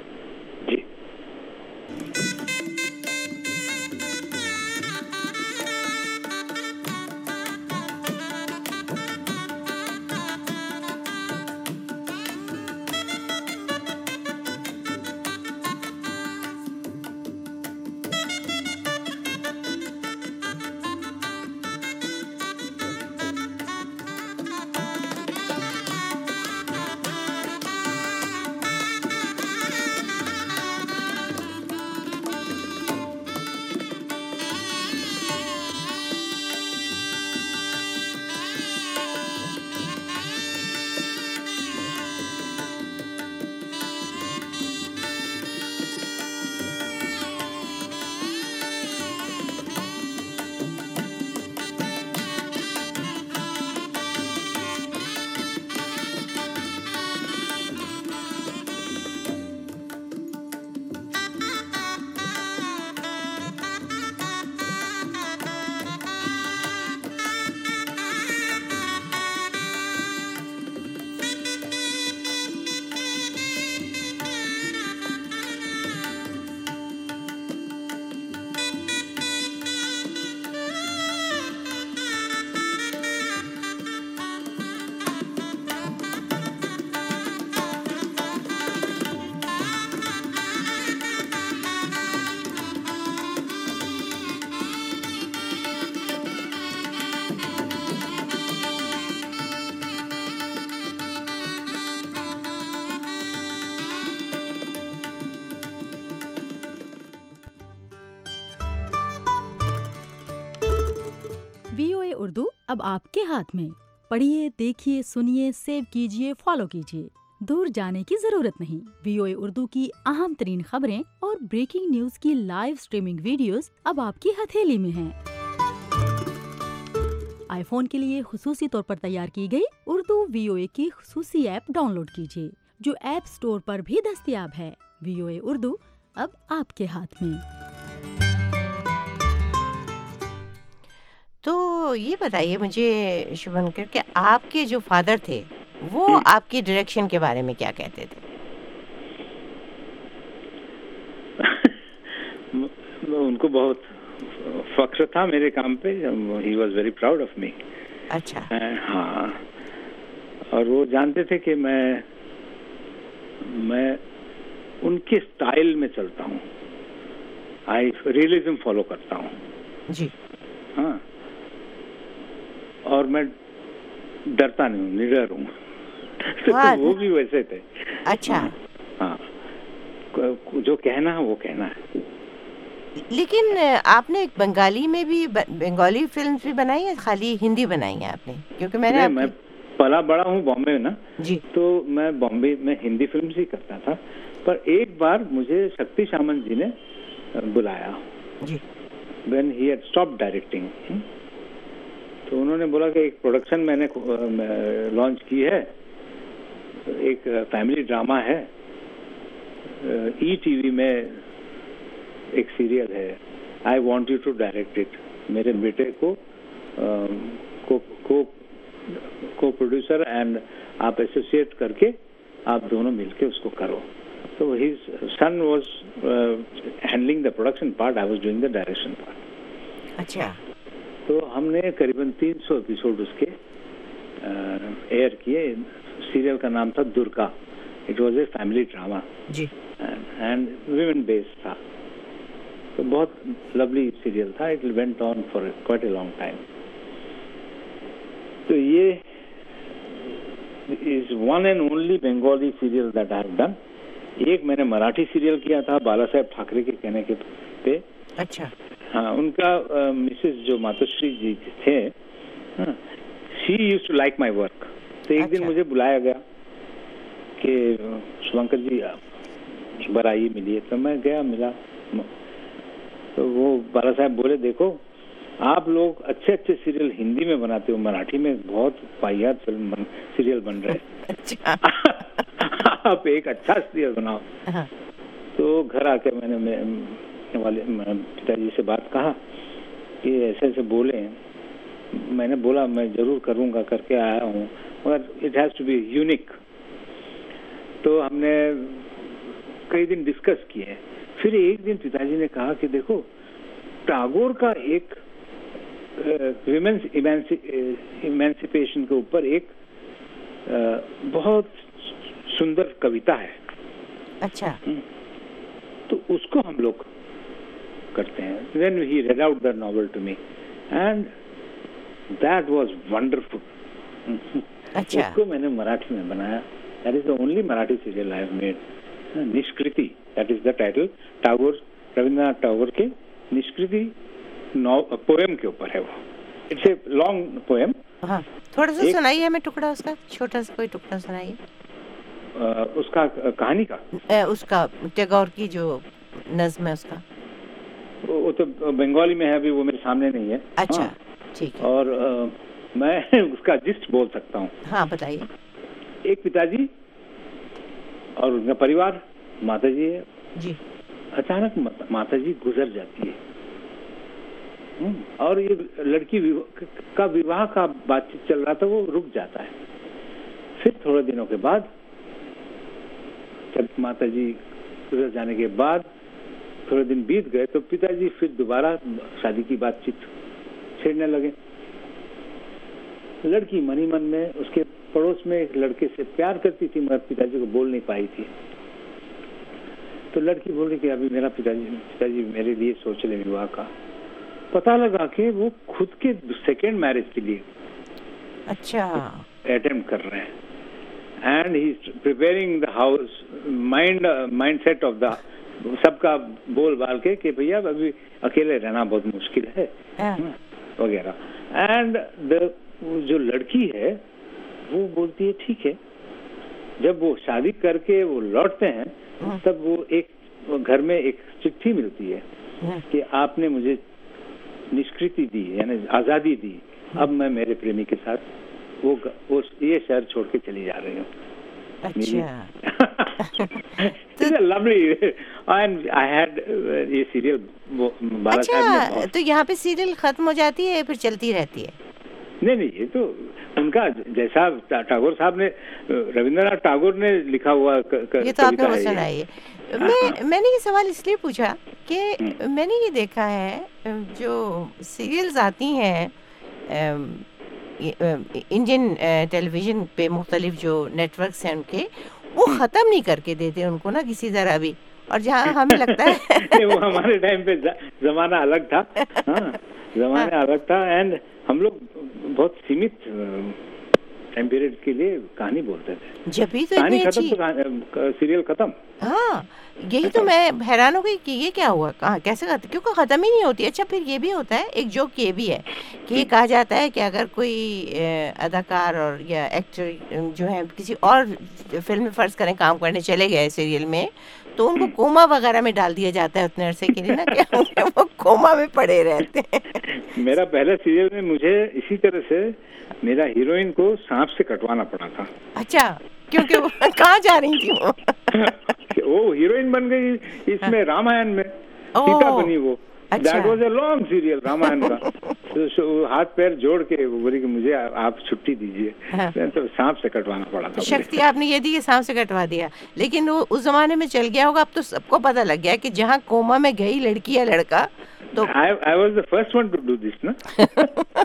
वीओए उर्दू अब आपके हाथ में। पढ़िए, देखिए, सुनिए, सेव कीजिए, फॉलो कीजिए। दूर जाने की जरूरत नहीं। वीओए उर्दू की अहम तरीन खबरें और ब्रेकिंग न्यूज की लाइव स्ट्रीमिंग वीडियोस अब आपकी हथेली में हैं। आईफोन के लिए खुसूसी तौर पर तैयार की गई उर्दू वीओए की खुसूसी ऐप डाउनलोड कीजिए, जो ऐप स्टोर पर भी दस्तयाब है। वीओए उर्दू अब आपके हाथ में। तो ये बताइए मुझे शुभंकर कि आपके जो फादर थे वो आपकी डायरेक्शन के बारे में क्या कहते थे? उनको बहुत फख्र था मेरे काम पे, he was very proud of me. अच्छा। हाँ, और वो जानते थे कि मैं मैं उनके स्टाइल में चलता हूँ, आई रियलिज्म फॉलो करता हूँ जी। हाँ, और मैं डरता नहीं हूँ, निडर हूँ। तो वो भी वैसे थे। अच्छा। हाँ, जो कहना है वो कहना है। लेकिन आपने एक बंगाली में भी बंगाली फिल्म भी बनाई है, खाली हिंदी बनाई है आपने? क्योंकि मैंने मैं पला बड़ा हूँ बॉम्बे में ना जी, तो मैं बॉम्बे में हिंदी फिल्म ही करता था। पर एक बार मुझे शक्ति सामंत जी ने बुलाया जी, when he had stopped directing, तो उन्होंने बोला कि एक प्रोडक्शन मैंने लॉन्च की है, एक फैमिली ड्रामा है, ई टीवी में एक सीरियल है, I want you to direct it. मेरे बेटे को को को को प्रोड्यूसर एंड आप एसोसिएट करके आप दोनों मिलके उसको करो। तो his son was handling the production part, I was doing the direction part. अच्छा। तो हमने करीबन तीन सौ एपिसोड उसके एयर किए। सीरियल का नाम था Durga, it was a family drama जी, एंड विमेन बेस्ड था। तो बहुत लवली सीरियल था, it went on for quite a long time. तो ये is one and only Bengali serial that I have done. एक मैंने मराठी सीरियल किया था बाला साहेब ठाकरे के कहने के पे। अच्छा। हाँ, उनका मिसेस जो मातोश्री जी थे, she used to like my work. तो एक अच्छा। दिन मुझे बुलाया गया कि शुभंकर जी एक बार आइए मिलिए। तो मैं गया, मिला। तो वो बाला साहब बोले, देखो आप लोग अच्छे अच्छे सीरियल हिंदी में बनाते हो, मराठी में बहुत वाहियात फिल्म बन, सीरियल बन रहे हैं। अच्छा। आप एक अच्छा सीरियल बनाओ। हाँ। तो घर आके मैंने मैं, वाले पिताजी से बात कहा कि ऐसे ऐसे बोले। मैंने बोला मैं जरूर करूंगा, करके आया हूँ, मगर it has to be unique. तो हमने कई दिन डिस्कस किए। फिर एक दिन पिताजी ने कहा कि देखो टैगोर का एक विमेन्स इमेंसिपेशन के ऊपर एक uh, बहुत सुंदर कविता है। अच्छा। तो उसको हम लोग करते हैं। Then he read out the novel to me and that was wonderful. अच्छा। उसको मैंने मराठी में बनाया। That is the only Marathi serial I have made. निष्कृति, that is the title. Tagore, Rabindranath Tagore के निष्कृति पोएम के ऊपर है वो। It's a long poem. हाँ, थोड़ा सा सुनाइए हमें टुकड़ा उसका, छोटा सा कोई टुकड़ा सुनाइए। उसका कहानी का ए, उसका टैगोर की जो नज्म है उसका। वो तो बंगाली में है, अभी वो मेरे सामने नहीं है। अच्छा, ठीक है। और आ, मैं उसका जिस्ट बोल सकता हूँ। हाँ, बताइए। एक पिताजी और उनका परिवार, माता जी है जी। अचानक माता जी गुजर जाती है और ये लड़की का विवाह का बातचीत चल रहा था, वो रुक जाता है। फिर थोड़े दिनों के बाद, जब माता जी गुजर जाने के बाद थोड़े दिन बीत गए, तो पिताजी फिर दोबारा शादी की बातचीत छेड़ने लगे। लड़की मनी मन में उसके पड़ोस में एक लड़के से प्यार करती थी, मगर पिताजी को बोल नहीं पाई थी। तो लड़की बोल रही कि अभी मेरा पिताजी पिताजी मेरे लिए सोच रहे विवाह का। पता लगा कि वो खुद के सेकेंड मैरिज के लिए अच्छा अटेम्प्ट कर रहे हैं and he is preparing the house, mind mind set of the सबका बोल बाल के कि भैया अभी अकेले रहना बहुत मुश्किल है वगैरह। एंड द जो लड़की है वो बोलती है ठीक है। जब वो शादी करके वो लौटते हैं तब वो एक घर में एक चिट्ठी मिलती है कि आपने मुझे निष्कृति दी, यानी आजादी दी, अब मैं मेरे प्रेमी के साथ वो वो ये शहर छोड़ के चली जा रही हूँ। लवली एंड आई हैड ये सीरियल बाला साहब ने। तो यहाँ पे सीरियल खत्म हो जाती है फिर चलती रहती है? नहीं नहीं, ये तो उनका जैसा टैगोर साहब ने, रविंद्रनाथ टैगोर ने लिखा हुआ क, क, ये तो आपने वो सुनाई है। मैं मैंने ये सवाल इसलिए पूछा कि मैंने ये देखा है जो सीरियल्स आती हैं इंडियन टेलीविज़न पे, मुख्तलिफ जो नेटवर्क्स हैं उनके, वो ख़त्म नहीं करके देते उनको ना किसी तरह भी। और जहाँ हमें लगता है वो हमारे टाइम पे ज़माना अलग था, हाँ ज़माना अलग था, एंड हम लोग बहुत सीमित टाइम पीरियड के लिए कहानी बोलते थे। जब भी तो कहानी खत्म तो सीरियल खत्म। हाँ, यही तो मैं हैरान हो गई कि ये क्या हुआ, कहाँ कैसे खत्म, क्योंकि ख़त्म ही नहीं होती। अच्छा, फिर ये भी होता है, एक जोक ये भी है कि ये कहा जाता है कि अगर कोई अदाकार और या एक्टर जो है किसी और फिल्म में फ़र्ज़ करें काम करने चले गए सीरियल में, तो उनको कोमा वगैरह में डाल दिया जाता है उतने अरसे के लिए ना, कि वो कोमा में पड़े रहते हैं। मेरा पहला सीरियल में मुझे इसी तरह से मेरा हीरोइन को सांप से कटवाना पड़ा था। अच्छा, क्योंकि वो कहाँ जा रही थी वो? वो हीरोइन बन गई इसमें, रामायण में सीता बनी वो। That was a long serial Ramayan का। तो हाथ पैर जोड़ के वो बोली कि मुझे आप छुट्टी दीजिए, तो सांप से कटवाना पड़ा था। शक्ति आपने ये दी कि सांप से कटवा दिया, लेकिन वो उस जमाने में चल गया होगा। अब तो सबको पता लग गया कि जहाँ कोमा में गई लड़की या लड़का, तो I I was the first one to do this ना।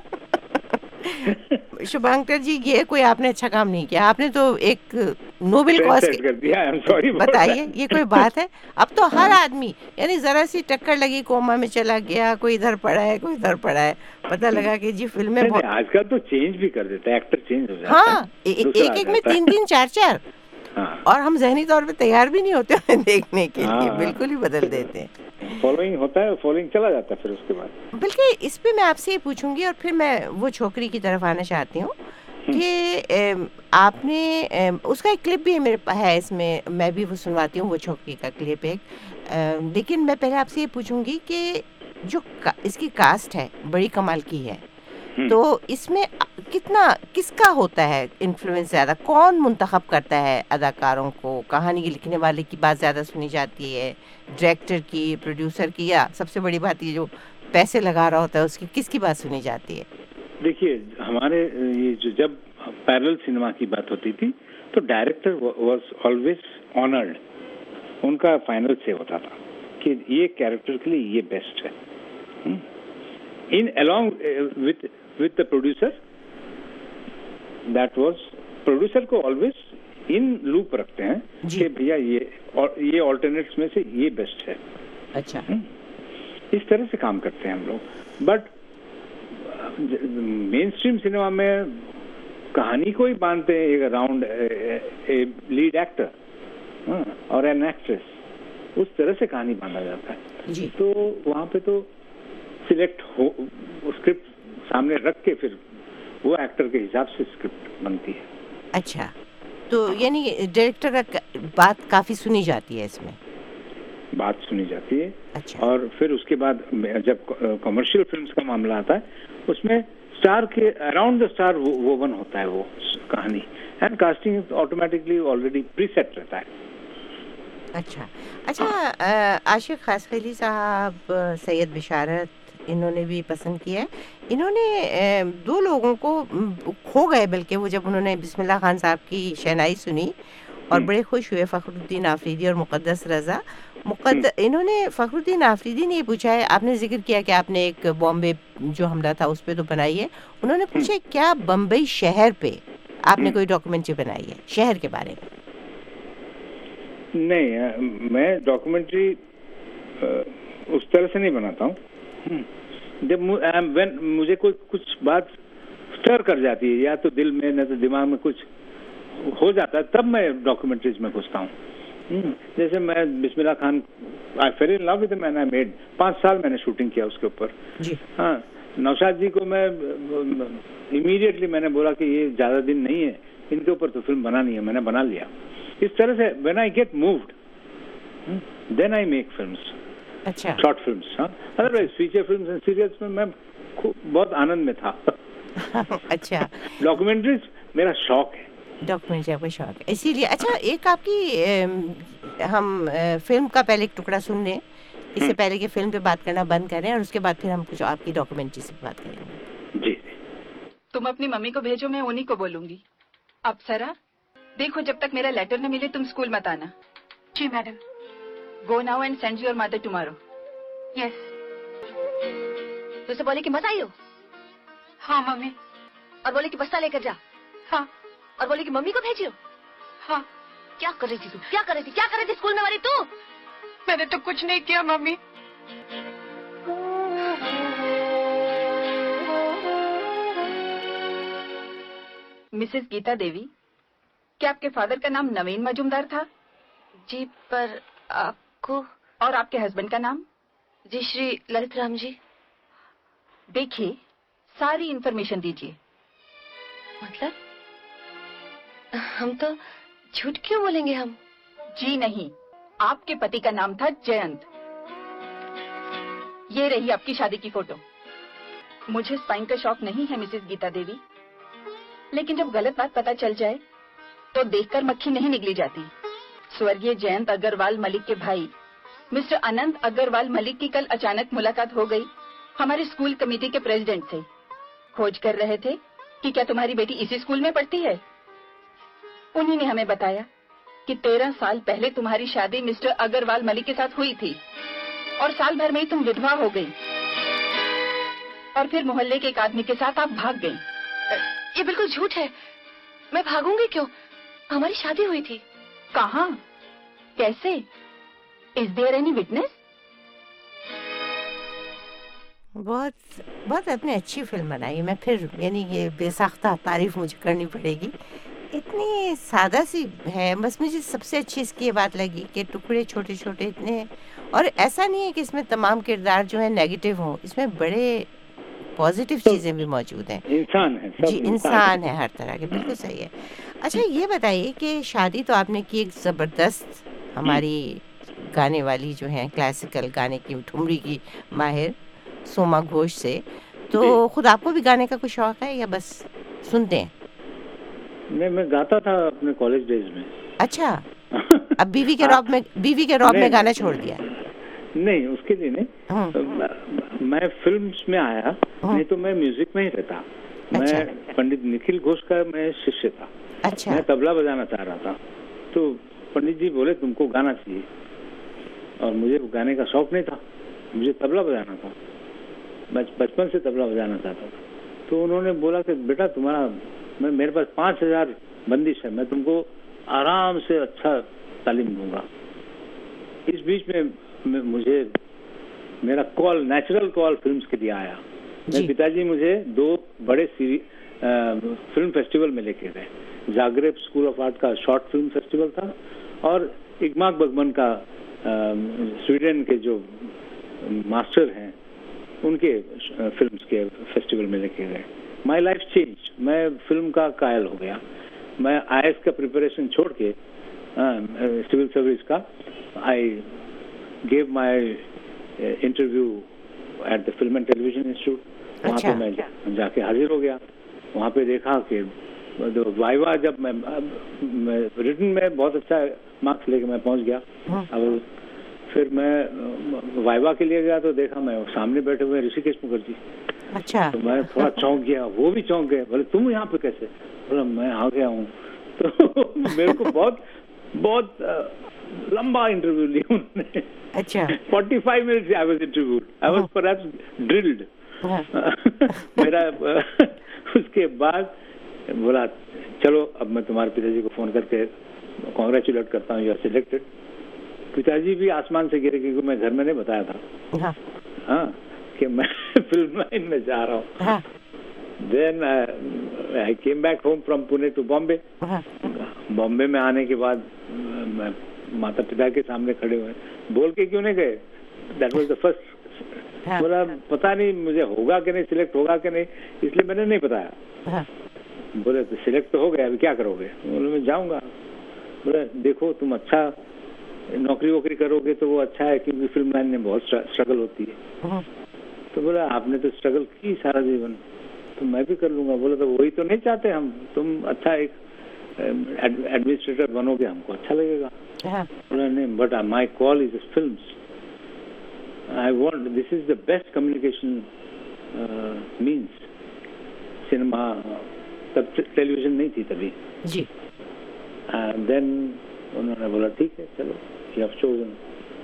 शुभांकर जी, ये कोई आपने अच्छा काम नहीं किया, आपने तो एक नोबेल कॉज कर दिया। I am sorry. बताइए, ये कोई बात है? अब तो हर आदमी, यानी जरा सी टक्कर लगी कोमा में चला गया, कोई इधर पड़ा है कोई इधर पड़ा है, पता लगा कि जी फिल्म में बहुत... आजकल तो चेंज भी कर देता है, एक्टर चेंज हो जाता है। हाँ, एक एक में तीन तीन चार चार, और हम जहनी तौर पे तैयार भी नहीं होते हैं देखने के लिए, बिल्कुल ही बदल देते हैं। फॉलोइंग होता है, फॉलोइंग चला जाता है फिर उसके बाद। बल्कि इस पे मैं आपसे ये पूछूंगी, और फिर मैं वो छोकरी की तरफ आना चाहती हूँ कि आपने, उसका एक क्लिप भी मेरे पास है, इसमें मैं भी वो सुनवाती हूँ, वो छोकरी का क्लिप एक। लेकिन मैं पहले आपसे ये पूछूंगी कि जो का, इसकी कास्ट है बड़ी कमाल की है, तो इसमें कितना किसका होता है इन्फ्लुएंस ज़्यादा? कौन मुंतखब करता है अदाकारों को? कहानी के लिखने वाले की बात ज़्यादा सुनी जाती है, डायरेक्टर की, प्रोड्यूसर की, या सबसे बड़ी बात ये जो पैसे लगा रहा होता है उसकी, किसकी बात सुनी जाती है? देखिए, हमारे ये जो जब पैरेलल सिनेमा की बात होती थी तो डायरेक्टर वाज ऑलवेज ऑनर्ड, उनका फाइनल से होता था कि ये कैरेक्टर के लिए ये बेस्ट है। In along with with the producer, that was, producer को ऑलवेज इन लूप रखते हैं कि भैया ये और ये ऑल्टरनेट्स में से ये बेस्ट है। अच्छा, इस तरह से काम करते हैं हम लोग। बट मेन स्ट्रीम सिनेमा में कहानी को ही बांधते हैं एक अराउंड लीड एक्टर और एन एक्ट्रेस, उस तरह से कहानी बांधा जाता है जी। तो वहाँ पे तो सिलेक्ट हो, स्क्रिप्ट सामने रख के फिर वो एक्टर के हिसाब से स्क्रिप्ट बनती है। अच्छा, तो यानी डायरेक्टर का बात काफी सुनी जाती है इसमें? बात सुनी जाती है। अच्छा। और फिर उसके बाद जब कमर्शियल फिल्म्स का मामला आता है, उसमें स्टार के अराउंड द स्टार वोवन होता है वो कहानी, and casting automatically already preset रहता है। अच्छा अच्छा, आशिक खासखैली साहब, सैयद बिशारत, इन्होंने भी पसंद किया है। इन्होंने दो लोगों को खो गए, बल्कि वो जब उन्होंने बिस्मिल्लाह खान साहब की शहनाई सुनी और बड़े खुश हुए, फ़खरुद्दीन आफरीदी और मुक़द्दस रज़ा। मुक़द्दस इन्होंने फ़खरुद्दीन आफरीदी ने ये पूछा है, आपने जिक्र किया कि आपने एक बॉम्बे जो हमला था उस पर तो बनाई है, उन्होंने पूछा क्या बम्बई शहर पे आपने कोई डॉक्यूमेंट्री बनाई है, शहर के बारे में? नहीं, मैं डॉक्यूमेंट्री उस तरह से नहीं बनाता हूँ। जब व्हेन मुझे कोई कुछ बात स्टर कर जाती है, या तो दिल में न तो दिमाग में कुछ हो जाता है, तब मैं डॉक्यूमेंट्रीज में घुसता हूँ। जैसे मैं Bismillah Khan, I fell in love with the man I made, पाँच साल मैंने शूटिंग किया उसके ऊपर। हाँ, नौशाद जी को मैं इमीडिएटली मैंने बोला कि ये ज्यादा दिन नहीं है, इनके ऊपर तो फिल्म बनानी है, मैंने बना लिया। इस तरह से when I get moved then I make films, अच्छा, शॉर्ट फिल्म्स। हाँ, otherwise feature films and serials में मैं बहुत आनंद में था। अच्छा, डॉक्यूमेंट्रीज मेरा शौक है, डॉक्यूमेंट्री आपका शौक है, इसीलिए। अच्छा, एक आपकी ए, हम ए, फिल्म का पहले एक टुकड़ा सुन लें, इससे पहले कि फिल्म पे बात करना बंद करें, और उसके बाद फिर हम कुछ आपकी डॉक्यूमेंट्री से बात करेंगे। जी। तुम अपनी मम्मी को भेजो, मैं उन्हीं को बोलूंगी। अप्सरा, देखो जब तक मेरा लेटर न मिले तुम स्कूल मत आना। जी madam. Go now and send your mother tomorrow. Yes. तो उसे बोले कि मत आई हो? हाँ मम्मी. और बोले कि बस्ता लेकर जा? हाँ. और बोले कि मम्मी को भेजियो? हाँ. क्या कर रही थी तू? क्या कर रही थी? क्या कर रही थी स्कूल में वाली तू? मैंने तो कुछ नहीं किया मम्मी. मिसेस गीता देवी, क्या आपके फादर का नाम नवीन मजूमदार था? जी, पर आपको? और आपके हस्बैंड का नाम? जी, श्री ललित राम जी. देखिए, सारी इंफॉर्मेशन दीजिए. मतलब? हम तो झूठ क्यों बोलेंगे हम? जी नहीं, आपके पति का नाम था जयंत. ये रही आपकी शादी की फोटो. मुझे स्पाइन का शौक नहीं है मिसेस गीता देवी, लेकिन जब गलत बात पता चल जाए तो देखकर मक्खी नहीं निकली जाती. स्वर्गीय जयंत अग्रवाल मलिक के भाई मिस्टर अनंत अग्रवाल मलिक की कल अचानक मुलाकात हो गई हमारे स्कूल कमेटी के प्रेसिडेंट से. खोज कर रहे थे कि क्या तुम्हारी बेटी इसी स्कूल में पढ़ती है. उन्हीं ने हमें बताया कि तेरह साल पहले तुम्हारी शादी मिस्टर अग्रवाल मलिक के साथ हुई थी और साल भर में ही तुम विधवा हो गई और फिर मोहल्ले के एक आदमी के साथ आप भाग गई. ये बिल्कुल झूठ है. मैं भागूंगी क्यों? हमारी शादी हुई थी. कहाँ? कैसे? Is there any witness? बहुत बहुत आपने अच्छी फिल्म बनाई. मैं फिर यानी ये बेसाख्ता तारीफ मुझे करनी पड़ेगी. इतनी सादा सी है. बस मुझे सबसे अच्छी इसकी ये बात लगी कि टुकड़े छोटे छोटे इतने, और ऐसा नहीं है कि इसमें तमाम किरदार जो है नेगेटिव हों. इसमें बड़े पॉजिटिव चीजें भी मौजूद हैं. इंसान है सब जी, इंसान है हर तरह के. बिल्कुल सही है. अच्छा, ये बताइए कि शादी तो आपने की एक जबरदस्त हमारी गाने वाली जो है क्लासिकल गाने की ठुमरी की माहिर सोमा घोष से. तो खुद आपको भी गाने का कुछ शौक है या बस सुनते हैं? मैं मैं गाता था अपने कॉलेज डेज में. अच्छा. अब बीवी के रौब में बीवी के रौब में गाना छोड़ दिया? नहीं, उसके लिए नहीं. मैं फिल्म्स में आया, नहीं तो मैं म्यूजिक में ही रहता. अच्छा. मैं पंडित निखिल घोष का मैं शिष्य था. अच्छा. मैं तबला बजाना चाह रहा था, तो पंडित जी बोले तुमको गाना चाहिए, और मुझे गाने का शौक नहीं था. मुझे तबला बजाना था. मैं बचपन से तबला बजाना चाहता था. तो उन्होंने बोला कि बेटा तुम्हारा मैं मेरे पास पाँच हजार बंदिश है, मैं तुमको आराम से अच्छा तालीम दूंगा. इस बीच में, में मुझे मेरा कॉल, नेचुरल कॉल फिल्म्स के लिए आया. मेरे पिताजी मुझे दो बड़े सीरी फिल्म फेस्टिवल में लेके गए. जागरेब स्कूल ऑफ आर्ट का शॉर्ट फिल्म फेस्टिवल था, और इगमाक बर्गमन का स्वीडन के जो मास्टर हैं उनके फिल्म्स के फेस्टिवल में लेके गए. My life change. मैं फिल्म का कायल हो गया. मैं आई एस का प्रिपरेशन छोड़ के सिविल सर्विस का, I gave my interview at the film and television institute. वहाँ पे मैं जा, जाके हाजिर हो गया. वहाँ पे देखा कि वाइवा, जब मैं, मैं रिटन में बहुत अच्छा मार्क्स लेके मैं पहुँच गया. अब फिर मैं वाइवा के लिए गया तो देखा मैं सामने बैठे हुए ऋषिकेश मुखर्जी. अच्छा. तो मैं थोड़ा चौंक गया. वो भी चौंक गए. बोले तुम यहाँ पे कैसे? बोला मैं आ गया हूँ. तो मेरे को बहुत बहुत लंबा इंटरव्यू लिया उन्होंने. अच्छा. forty-five minutes I was interviewed. I was perhaps drilled. मेरा उसके बाद बोला चलो अब मैं तुम्हारे पिताजी को फोन करके कॉन्ग्रेचुलेट करता हूँ, यू आर सिलेक्टेड. पिताजी भी आसमान से गिरे क्योंकि मैं घर में नहीं बताया था हाँ कि मैं फिल्म लाइन में जा रहा हूँ. Then I came back home from Pune to Bombay. Bombay में आने के बाद मैं माता पिता के सामने खड़े हुए, बोल के क्यों नहीं गए? That was the first. बोला पता नहीं मुझे होगा कि नहीं, सिलेक्ट होगा कि नहीं, इसलिए मैंने नहीं बताया. बोले तो सिलेक्ट तो हो गया, अभी क्या करोगे? बोले मैं जाऊंगा. बोले देखो तुम अच्छा नौकरी वोकरी करोगे तो वो अच्छा है, क्योंकि फिल्म लाइन में बहुत स्ट्रगल होती है. तो बोला आपने तो स्ट्रगल की सारा जीवन, तो मैं भी कर लूंगा. बोला तो वही तो नहीं चाहते हम, तुम अच्छा एक एडमिनिस्ट्रेटर बनोगे, हमको अच्छा लगेगा. बोला नहीं, but my call is films. I want, this is the best communication means. Cinema तब टेलीविजन नहीं थी तभी जी. देन उन्होंने बोला ठीक है चलो, यू हैव चोजन.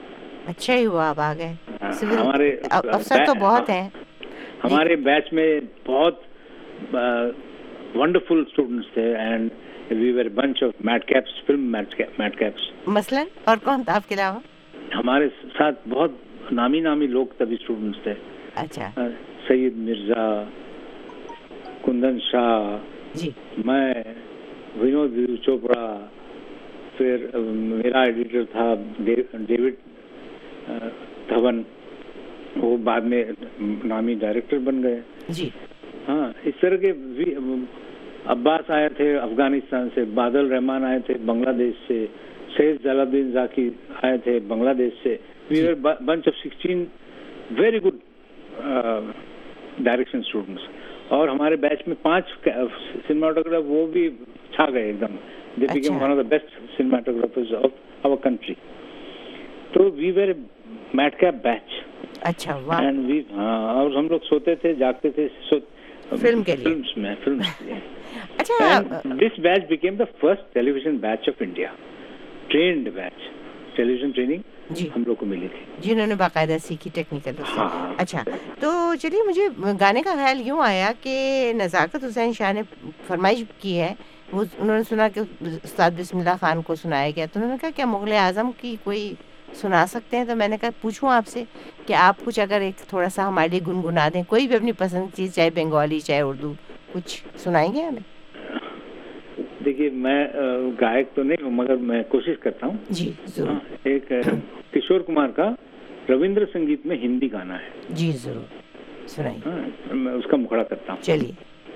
अच्छा ही हुआ आप आ गए। हमारे अवसर तो बहुत हैं। हमारे बैच में बहुत वंडरफुल स्टूडेंट्स थे and we were bunch of mad caps, film mad caps. मसलन और कौन था आपके अलावा? हमारे साथ बहुत नामी नामी लोग तभी स्टूडेंट्स थे। अच्छा। सैयद मिर्जा, कुंदन शाह जी, मैं, विनोद चोपड़ा, फिर मेरा एडिटर था डेविड धवन, वो बाद में नामी डायरेक्टर बन गए जी। हाँ, इस तरह के अब्बास आए थे अफगानिस्तान से, बादल रहमान आए थे बांग्लादेश से, सैयद जलालुद्दीन जाकी आए थे बांग्लादेश से। We were bunch of sixteen very good direction students. और हमारे बैच में पांच सिनेमाटोग्राफर वो भी छा गए एकदम। They became one of the best cinematographers of our country. तो we were mad cap batch. अच्छा, वाह। एंड वी, हाँ, और हम लोग सोते थे, जागते थे सो, फिल्म के लिए, फिल्म्स में, फिल्म्स के लिए। अच्छा, this batch became the first television batch of India, trained batch. Television training जी हम लोग को मिली थी, जिन्होंने बाकायदा सीखी टेक्निकल। हाँ। अच्छा, तो चलिए, मुझे गाने का ख्याल यूँ आया कि नज़ाकत हुसैन शाह ने फरमाइश की है, वो उन्होंने सुना कि उस्ताद बिस्मिल्लाह खान को सुनाया गया, तो उन्होंने कहा क्या मुग़ल आज़म की कोई सुना सकते हैं? तो मैंने कहा पूछूं आपसे कि आप कुछ अगर एक थोड़ा सा हमारे लिए गुनगुना दें, कोई भी अपनी पसंद चीज़, चाहे बंगाली चाहे उर्दू, कुछ सुनाएंगे हमें? देखिए, मैं गायक तो नहीं हूँ, मगर मैं कोशिश करता हूँ जी। हाँ, एक किशोर कुमार का रविंद्र संगीत में हिंदी गाना है जी, जरूर सुनाइए। हाँ, मैं उसका मुखड़ा करता हूँ। चलिए।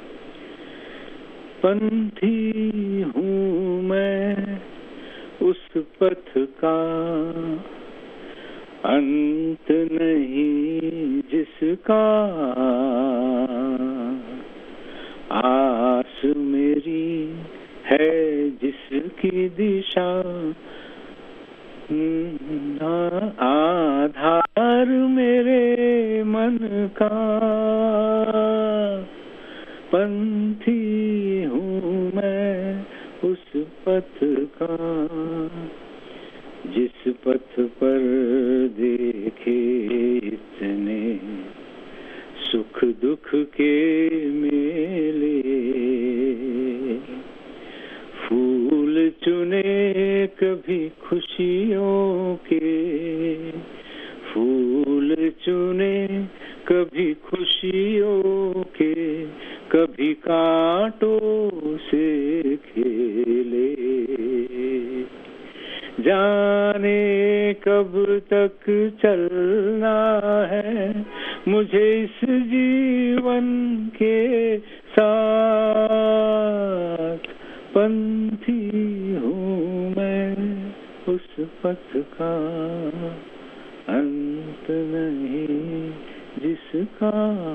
पंथी हूँ मैं उस पथ का, अंत नहीं जिसका, आस मेरी है जिसकी दिशा, आधार मेरे मन का, पंथी हूँ मैं उस पथ का, जिस पथ पर देखे इतने सुख दुख के मेले, फूल चुने कभी खुशियों के, फूल चुने कभी खुशियों के, कभी कांटों से खेले, जाने कब तक चलना है मुझे इस जीवन के साथ, पंथी हूँ मैं उस पथ का, अंत नहीं जिसका।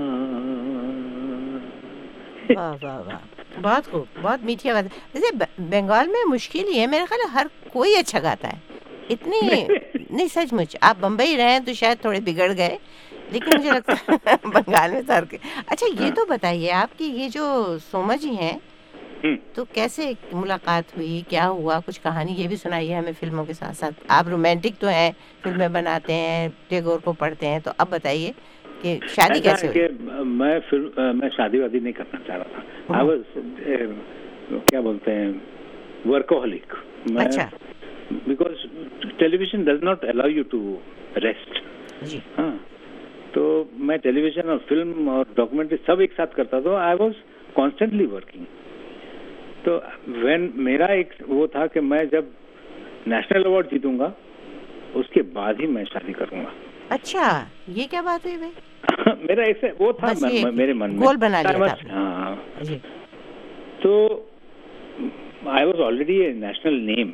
वाह वाह वाह, बहुत खूब, बहुत मीठी आवाज। जैसे बंगाल में मुश्किल ही है, मेरे ख्याल हर कोई अच्छा गाता है, इतनी नहीं, सचमुच। आप बम्बई रहे हैं तो शायद थोड़े बिगड़ गए, लेकिन मुझे लगता है बंगाल में तो हर कोई। अच्छा, ये तो बताइए, आपकी ये जो सोमा जी हैं, तो कैसे मुलाकात हुई, क्या हुआ, कुछ कहानी ये भी सुनाइए हमें फिल्मों के साथ साथ। आप रोमांटिक तो हैं, फिल्में बनाते हैं, टैगोर को पढ़ते हैं, तो अब बताइए कि शादी कैसे हुई? मैं फिल्म मैं शादी वादी नहीं करना चाह रहा था। आई वाज, क्या बोलते हैं, वर्कोहलिक। अच्छा। Because television does not allow you to rest. जी। हाँ, तो मैं टेलीविजन और फिल्म और डॉक्यूमेंट्री सब एक साथ करता था। I was constantly working. तो व्हेन मेरा एक वो था कि मैं जब नेशनल अवार्ड जीतूंगा उसके बाद ही मैं शादी करूंगा। अच्छा, ये क्या बात हुई भाई? मेरा ऐसे वो था म, मेरे मन में गोल बना लिया था। हाँ, तो I was already a national name.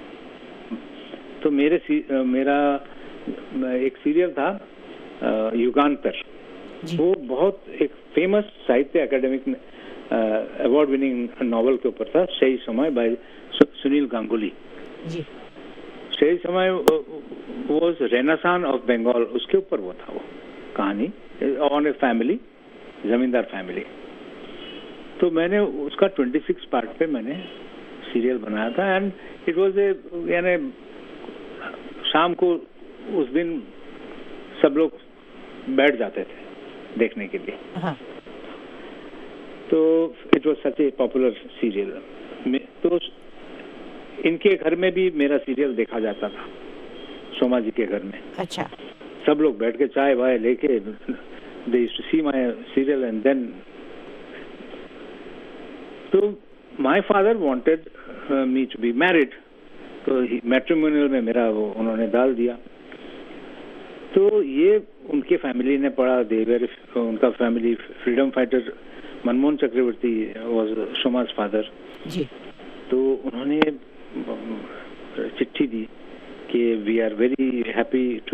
तो मेरे मेरा एक सीरियल था युगांतर, वो बहुत एक फेमस साहित्य एकेडमिक अवार्ड विनिंग नॉवल के ऊपर था, सही समय बाय सुनील गांगुली जी। सही समय वो रेनेसांस ऑफ बंगाल, उसके ऊपर वो था, वो कहानी on a family, zamindar family. तो मैंने उसका छब्बीस पार्ट पे मैंने सीरियल बनाया था। एंड इट वाज ए, यानी शाम को उस दिन सब लोग बैठ जाते थे देखने के लिए। हाँ। तो it was such a popular serial. तो इनके घर में भी मेरा सीरियल देखा जाता था, सोमा जी के घर में। अच्छा। सब लोग बैठ के चाय वाय लेके they used to see my serial and then तो my father wanted me to be married, तो मैट्रिमोनियल में मेरा वो उन्होंने डाल दिया। तो ये उनके फैमिली ने पढ़ा, देवर उनका family freedom fighter Manmohan Chakraborty was Soma's father जी। तो उन्होंने चिट्ठी दी कि we are very happy to,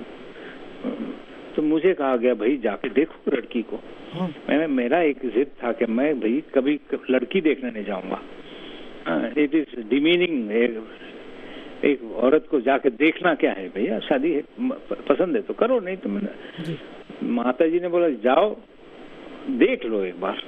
तो मुझे कहा गया भाई जाके देखो लड़की को। मैंने मेरा एक जिद था कि मैं भाई कभी लड़की देखने नहीं जाऊंगा, इट इज डिमीनिंग। एक औरत को जाके देखना क्या है भैया, शादी है पसंद है तो करो, नहीं तो मैंने माता जी ने बोला जाओ देख लो एक बार।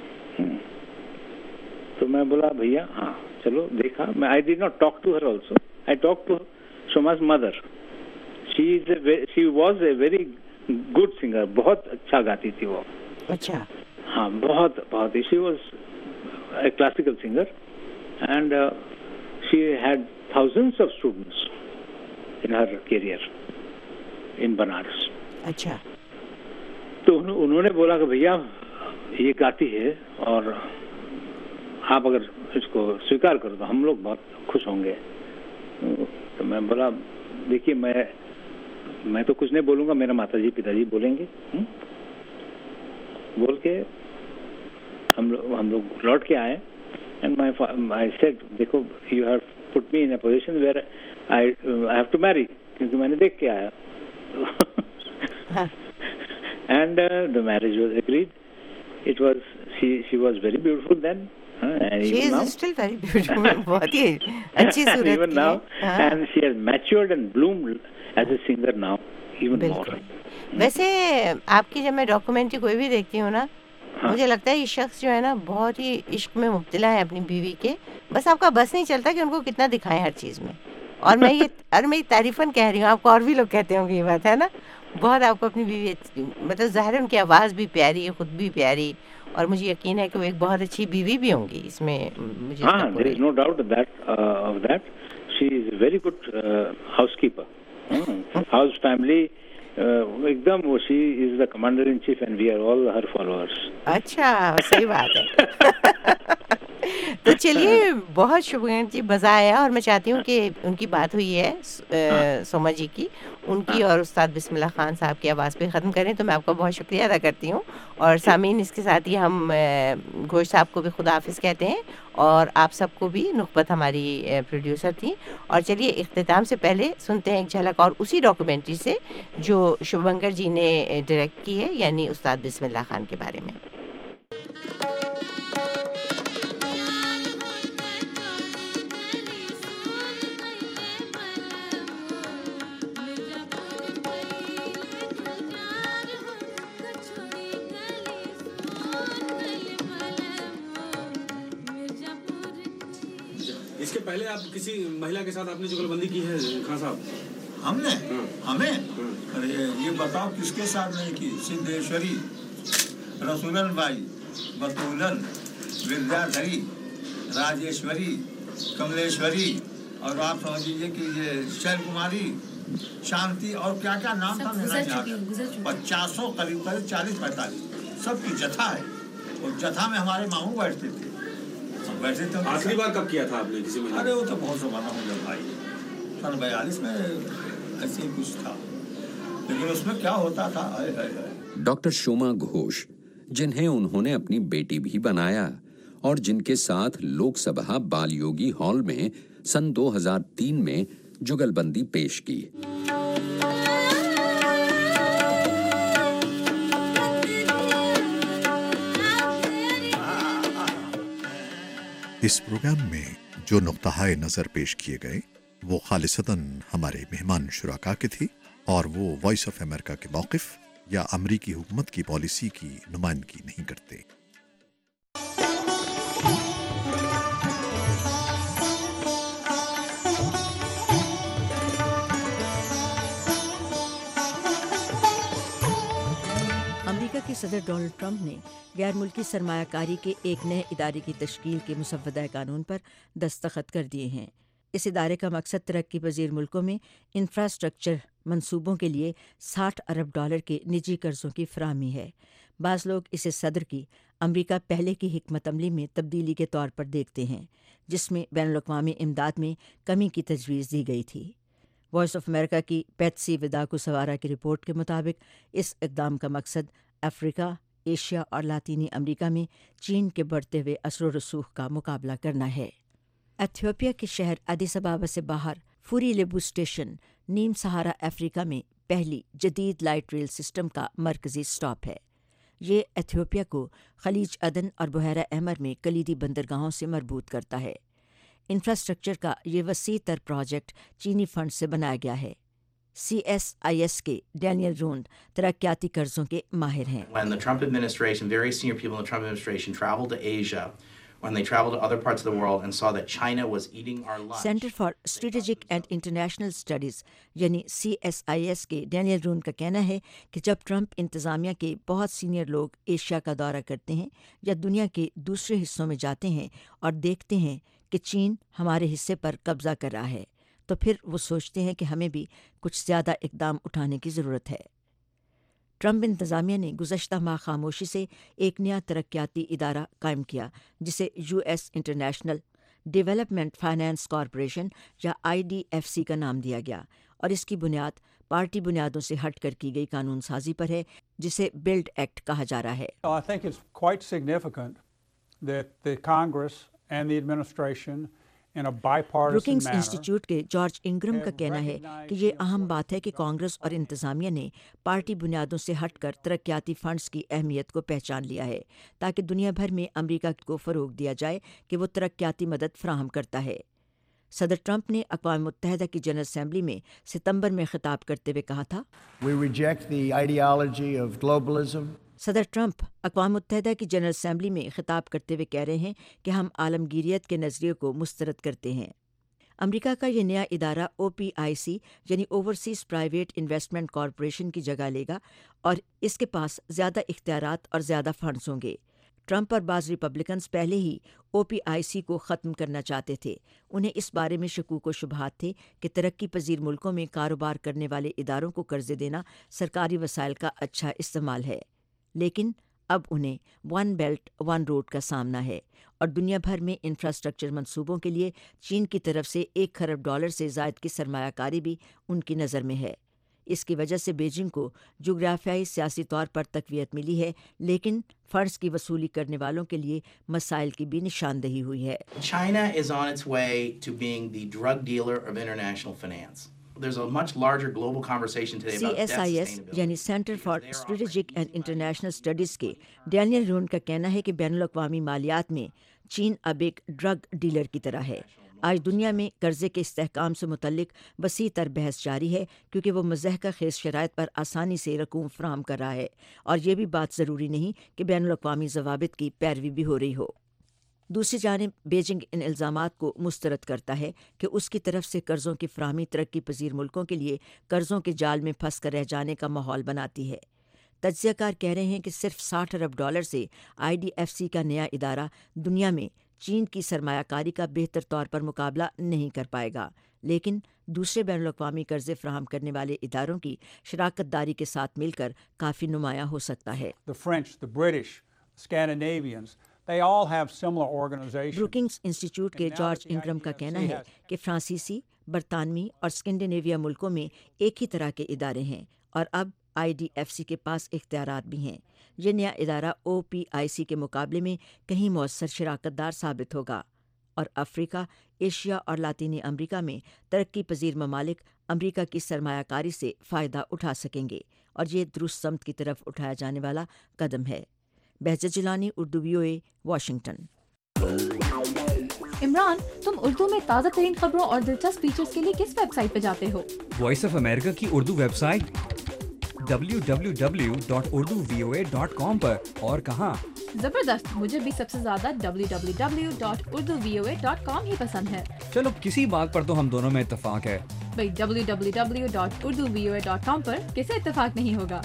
तो मैं बोला भैया हाँ चलो देखा। मैं I did not talk to her also, I talk to Soma's mother. She is she was a very good singer, बहुत अच्छा गाती थी वो। अच्छा। हाँ बहुत बहुत। She was a classical singer and she had thousands of students in her career in Banaras. अच्छा। तो उन्होंने बोला कि भैया ये गाती है और आप अगर इसको स्वीकार करो तो हम लोग बहुत खुश होंगे। तो मैं बोला देखिए मैं मैं तो कुछ नहीं बोलूंगा, मेरा माताजी पिताजी बोलेंगे। हुँ? बोल के हम लोग हम लोग लौट के आए एंड माय आई सेड देखो you have put me in a position where I uh, I have to marry, क्योंकि मैंने देख के आया। And uh, the marriage was agreed. It was she she was very beautiful then. Uh, and she is now, still very beautiful. बहुत ही अच्छी सूरत की even now, and she has matured and bloomed as a singer now even more. वैसे आपकी जब मैं documentary कोई भी देखती हूँ ना, हाँ। मुझे लगता है ये शख्स जो है ना बहुत ही इश्क में मुब्तला है अपनी बीवी के, बस आपका बस नहीं चलता कि उनको कितना दिखाएं हर चीज़ में। और मैं ये और मैं तारीफन कह रही हूँ, आपको और भी लोग कहते होंगे ये बात है ना, बहुत आपको अपनी बीवी मतलब ज़ाहिर है उनकी आवाज़ भी प्यारी है, खुद भी प्यारी, और मुझे यकीन है कि वो एक बहुत अच्छी बीवी भी होंगी इसमें मुझे। हाँ, there is no doubt that uh, of that. She is a very good uh, housekeeper, hmm. house family. Uh, एकदम वो she is the commander in chief and we are all her followers. अच्छा सही बात है। तो चलिए बहुत शुभकामनाएं जी, मज़ा आया। और मैं चाहती हूँ कि उनकी बात हुई है आ, सोमा जी की, उनकी और उस्ताद बिस्मिल्लाह खान साहब की आवाज़ पे ख़त्म करें तो मैं आपका बहुत शुक्रिया अदा करती हूँ। और सामीन इसके साथ ही हम घोष साहब को भी खुदा हाफिज़ कहते हैं और आप सबको भी। नुकबत हमारी प्रोड्यूसर थी। और चलिए इख्तिताम से पहले सुनते हैं एक झलक और उसी डॉक्यूमेंट्री से जो शुभंकर जी ने डायरेक्ट की है, यानी उस्ताद बिस्मिल्लाह खान के बारे में। इसके पहले आप किसी महिला के साथ आपने जुगलबंदी की है खान साहब? हमने हमें अरे ये बताओ किसके साथ नहीं की? सिद्धेश्वरी, रसूलन बाई, बतूलन, विद्याधरी, राजेश्वरी, कमलेश्वरी, और आप समझ लीजिए कि ये शैल कुमारी, शांति, और क्या क्या नाम था मेरा, पचासों करीब करीब चालीस पैंतालीस सबकी जथा है। और जथा में हमारे मामू बैठते थे। वैसे तो आखिरी बार कब किया था आपने किसी महिला? अरे वो तो बहुत जमाना हो गया भाई, सन बयालीस में ऐसे ही कुछ था, लेकिन उसमें क्या होता था। आए आए डॉक्टर शोमा घोष, जिन्हें उन्होंने अपनी बेटी भी बनाया और जिनके साथ लोकसभा बाल योगी हॉल में सन दो हज़ार तीन में जुगलबंदी पेश की। इस प्रोग्राम में जो नुक्ताए नज़र पेश किए गए वो खालिसतन हमारे मेहमान शुराका के थे और वो वॉइस ऑफ अमेरिका के मौक़िफ़ या अमरीकी हुकूमत की पॉलिसी की नुमाइंदगी नहीं करते। के सदर डोनाल्ड ट्रंप ने गैर मुल्की सरमायाकारी के एक नए इदारे की तश्कील के मुसव्वदा कानून पर दस्तखत कर दिए हैं। इस इदारे का मकसद तरक्की पजीर मुल्कों में इंफ्रास्ट्रक्चर मंसूबों के लिए साठ अरब डॉलर के निजी कर्जों की फराहमी है। बाज़ लोग इसे सदर की अमरीका पहले की हिकमत अमली में तब्दीली के तौर पर देखते हैं, जिसमें बैनुल-अक़वामी इमदाद में कमी की तजवीज़ दी गई थी। वॉइस ऑफ अमेरिका की पैत्सी विदाकुसवारा की रिपोर्ट के मुताबिक इस इक़दाम का मकसद अफ्रीका, एशिया और लातीनी अमरीका में चीन के बढ़ते हुए असर व रसूख का मुकाबला करना है। एथियोपिया के शहर अदिस अबाबा से बाहर फूरी लेबू स्टेशन नीम सहारा अफ्रीका में पहली जदीद लाइट रेल सिस्टम का मरकजी स्टॉप है। ये एथियोपिया को खलीज अदन और बहरा अहमर में कलीदी बंदरगाहों से मरबूत करता है। इंफ्रास्ट्रक्चर का ये वसी तर प्रोजेक्ट चीनी फंड से बनाया गया है। सी एस आई एस के डैनियल रोंड तरक्याती कर्जों के माहिर हैं। When the Trump administration, very senior people in the Trump administration traveled to Asia, when they traveled to other parts of the world and saw that China was eating our lunch. Center for Strategic and International Studies यानी C S I S के Daniel Rond का कहना है कि जब Trump इंतज़ामिया के बहुत senior लोग एशिया का दौरा करते हैं या दुनिया के दूसरे हिस्सों में जाते हैं और देखते हैं कि चीन हमारे हिस्से पर कब्जा कर रहा है, तो फिर वो सोचते हैं कि हमें भी कुछ ज़्यादा इक़दाम उठाने की ज़रूरत है। ट्रंप इंतज़ामिया ने गुज़श्ता माह खामोशी से एक नया तरक्याती इदारा कायम किया, जिसे U S international development finance corporation या आई डी एफ सी का नाम दिया गया, और इसकी बुनियाद पार्टी बुनियादों से हटकर की गई कानून साजी पर है, जिसे बिल्ड एक्ट कहा जा रहा है। I think it's quite significant that the Congress and the administration Brookings Institute के जॉर्ज इंग्रम का कहना है कि ये अहम बात है कि कांग्रेस और इंतज़ामिया ने पार्टी बुनियादों से हटकर तरक्याती फंड्स की अहमियत को पहचान लिया है, ताकि दुनिया भर में अमेरिका को फ़रोग दिया जाए कि वो तरक्याती मदद फ्राहम करता है। सदर ट्रंप ने अक़वाम मुत्तहिदा की जनरल असेंबली में सितंबर में खिताब करते हुए कहा था, We reject the ideology of globalism. सदर ट्रंप अक़वाम मुत्तहिदा की जनरल असेंबली में खिताब करते हुए कह रहे हैं कि हम आलमगीरियत के नज़रिए को मुस्तरद करते हैं। अमेरिका का ये नया इदारा ओ पी आई सी यानी ओवरसीज़ प्राइवेट इन्वेस्टमेंट कॉरपोरेशन की जगह लेगा और इसके पास ज़्यादा इख्तियारात और ज़्यादा फंड्स होंगे। ट्रंप और बाज़ रिपब्लिकन्स पहले ही ओ पी आई सी को ख़त्म करना चाहते थे। उन्हें इस बारे में शकूक व शुबहात थे कि तरक्की पजीर मुल्कों में कारोबार करने वाले इदारों को कर्जे देना सरकारी वसाइल का अच्छा इस्तेमाल है, लेकिन अब उन्हें वन बेल्ट वन रोड का सामना है और दुनिया भर में इंफ्रास्ट्रक्चर मंसूबों के लिए चीन की तरफ से एक खरब डॉलर से ज़ायद की सरमायाकारी भी उनकी नज़र में है। इसकी वजह से बीजिंग को जोग्राफियाई सियासी तौर पर तकवीत मिली है, लेकिन फ़र्ज की वसूली करने वालों के लिए मसाइल की भी निशानदही हुई है। China is on its way to being the drug dealer of international finance. There's a much larger global conversation today about debt sustainability. यानी centre for strategic and international studies के डैनियल रोंड का कहना है कि बैनुल-अक़वामी मालियात में चीन अब एक ड्रग डीलर की तरह है। आज दुनिया में कर्जे के इस्तेहकाम से मुतल्लिक वसी तर बहस जारी है, क्योंकि वो मज़हका खेज़ शराइत पर आसानी से रकूम फ्राहम कर रहा है, और ये भी बात ज़रूरी नहीं कि बैनुल-अक़वामी ज़वाबित की पैरवी भी हो रही हो। दूसरी जानिब बीजिंग इन इल्ज़ामात को मुस्तरद करता है कि उसकी तरफ से कर्ज़ों की फ़राहमी तरक्की पजीर मुल्कों के लिए कर्ज़ों के जाल में फंस कर रह जाने का माहौल बनाती है। तज्ज़ियाकार कह रहे हैं कि सिर्फ साठ अरब डॉलर से आई डी एफ सी का नया इदारा दुनिया में चीन की सरमायाकारी का बेहतर तौर पर मुकाबला नहीं कर पाएगा, लेकिन दूसरे बैनुल-अक़वामी कर्ज़े फ्राहम करने वाले इदारों की शराकत दारी के साथ मिलकर काफ़ी नुमाया हो सकता है। The French, the British, Scandinavians, they all have similar organizations. Brookings Institute के जॉर्ज इंग्रम का कहना है कि फ्रांसीसी, बरतानवी और स्कैंडिनेविया मुल्कों में एक ही तरह के इदारे हैं, और अब आई डी एफ सी के पास इख्तियारात भी हैं। ये नया इदारा ओ पी आई सी के मुकाबले में कहीं मौसर शराकतदार साबित होगा, और अफ्रीका, एशिया और लातीनी अमरीका में तरक्की पजीर ममालिक अमरीका की सरमायाकारी से फ़ायदा उठा सकेंगे, और ये दुरुस्त समत की तरफ उठाया जाने वाला कदम है। Behjat Jilani, Urdu V O A, Washington. Imran, तुम उर्दू में ताज़ा तरीन खबरों और दिलचस्प फीचर्स के लिए किस वेबसाइट पे जाते हो? वॉइस ऑफ अमेरिका की Urdu website W W W dot Urdu V O A dot com पर। और कहाँ? जबरदस्त, मुझे भी सबसे ज्यादा W W W dot Urdu V O A dot com ही पसंद है। चलो किसी बात पर तो हम दोनों में इत्तेफाक है। भाई W W W dot Urdu V O A dot com पर किसे इत्तेफाक नहीं होगा।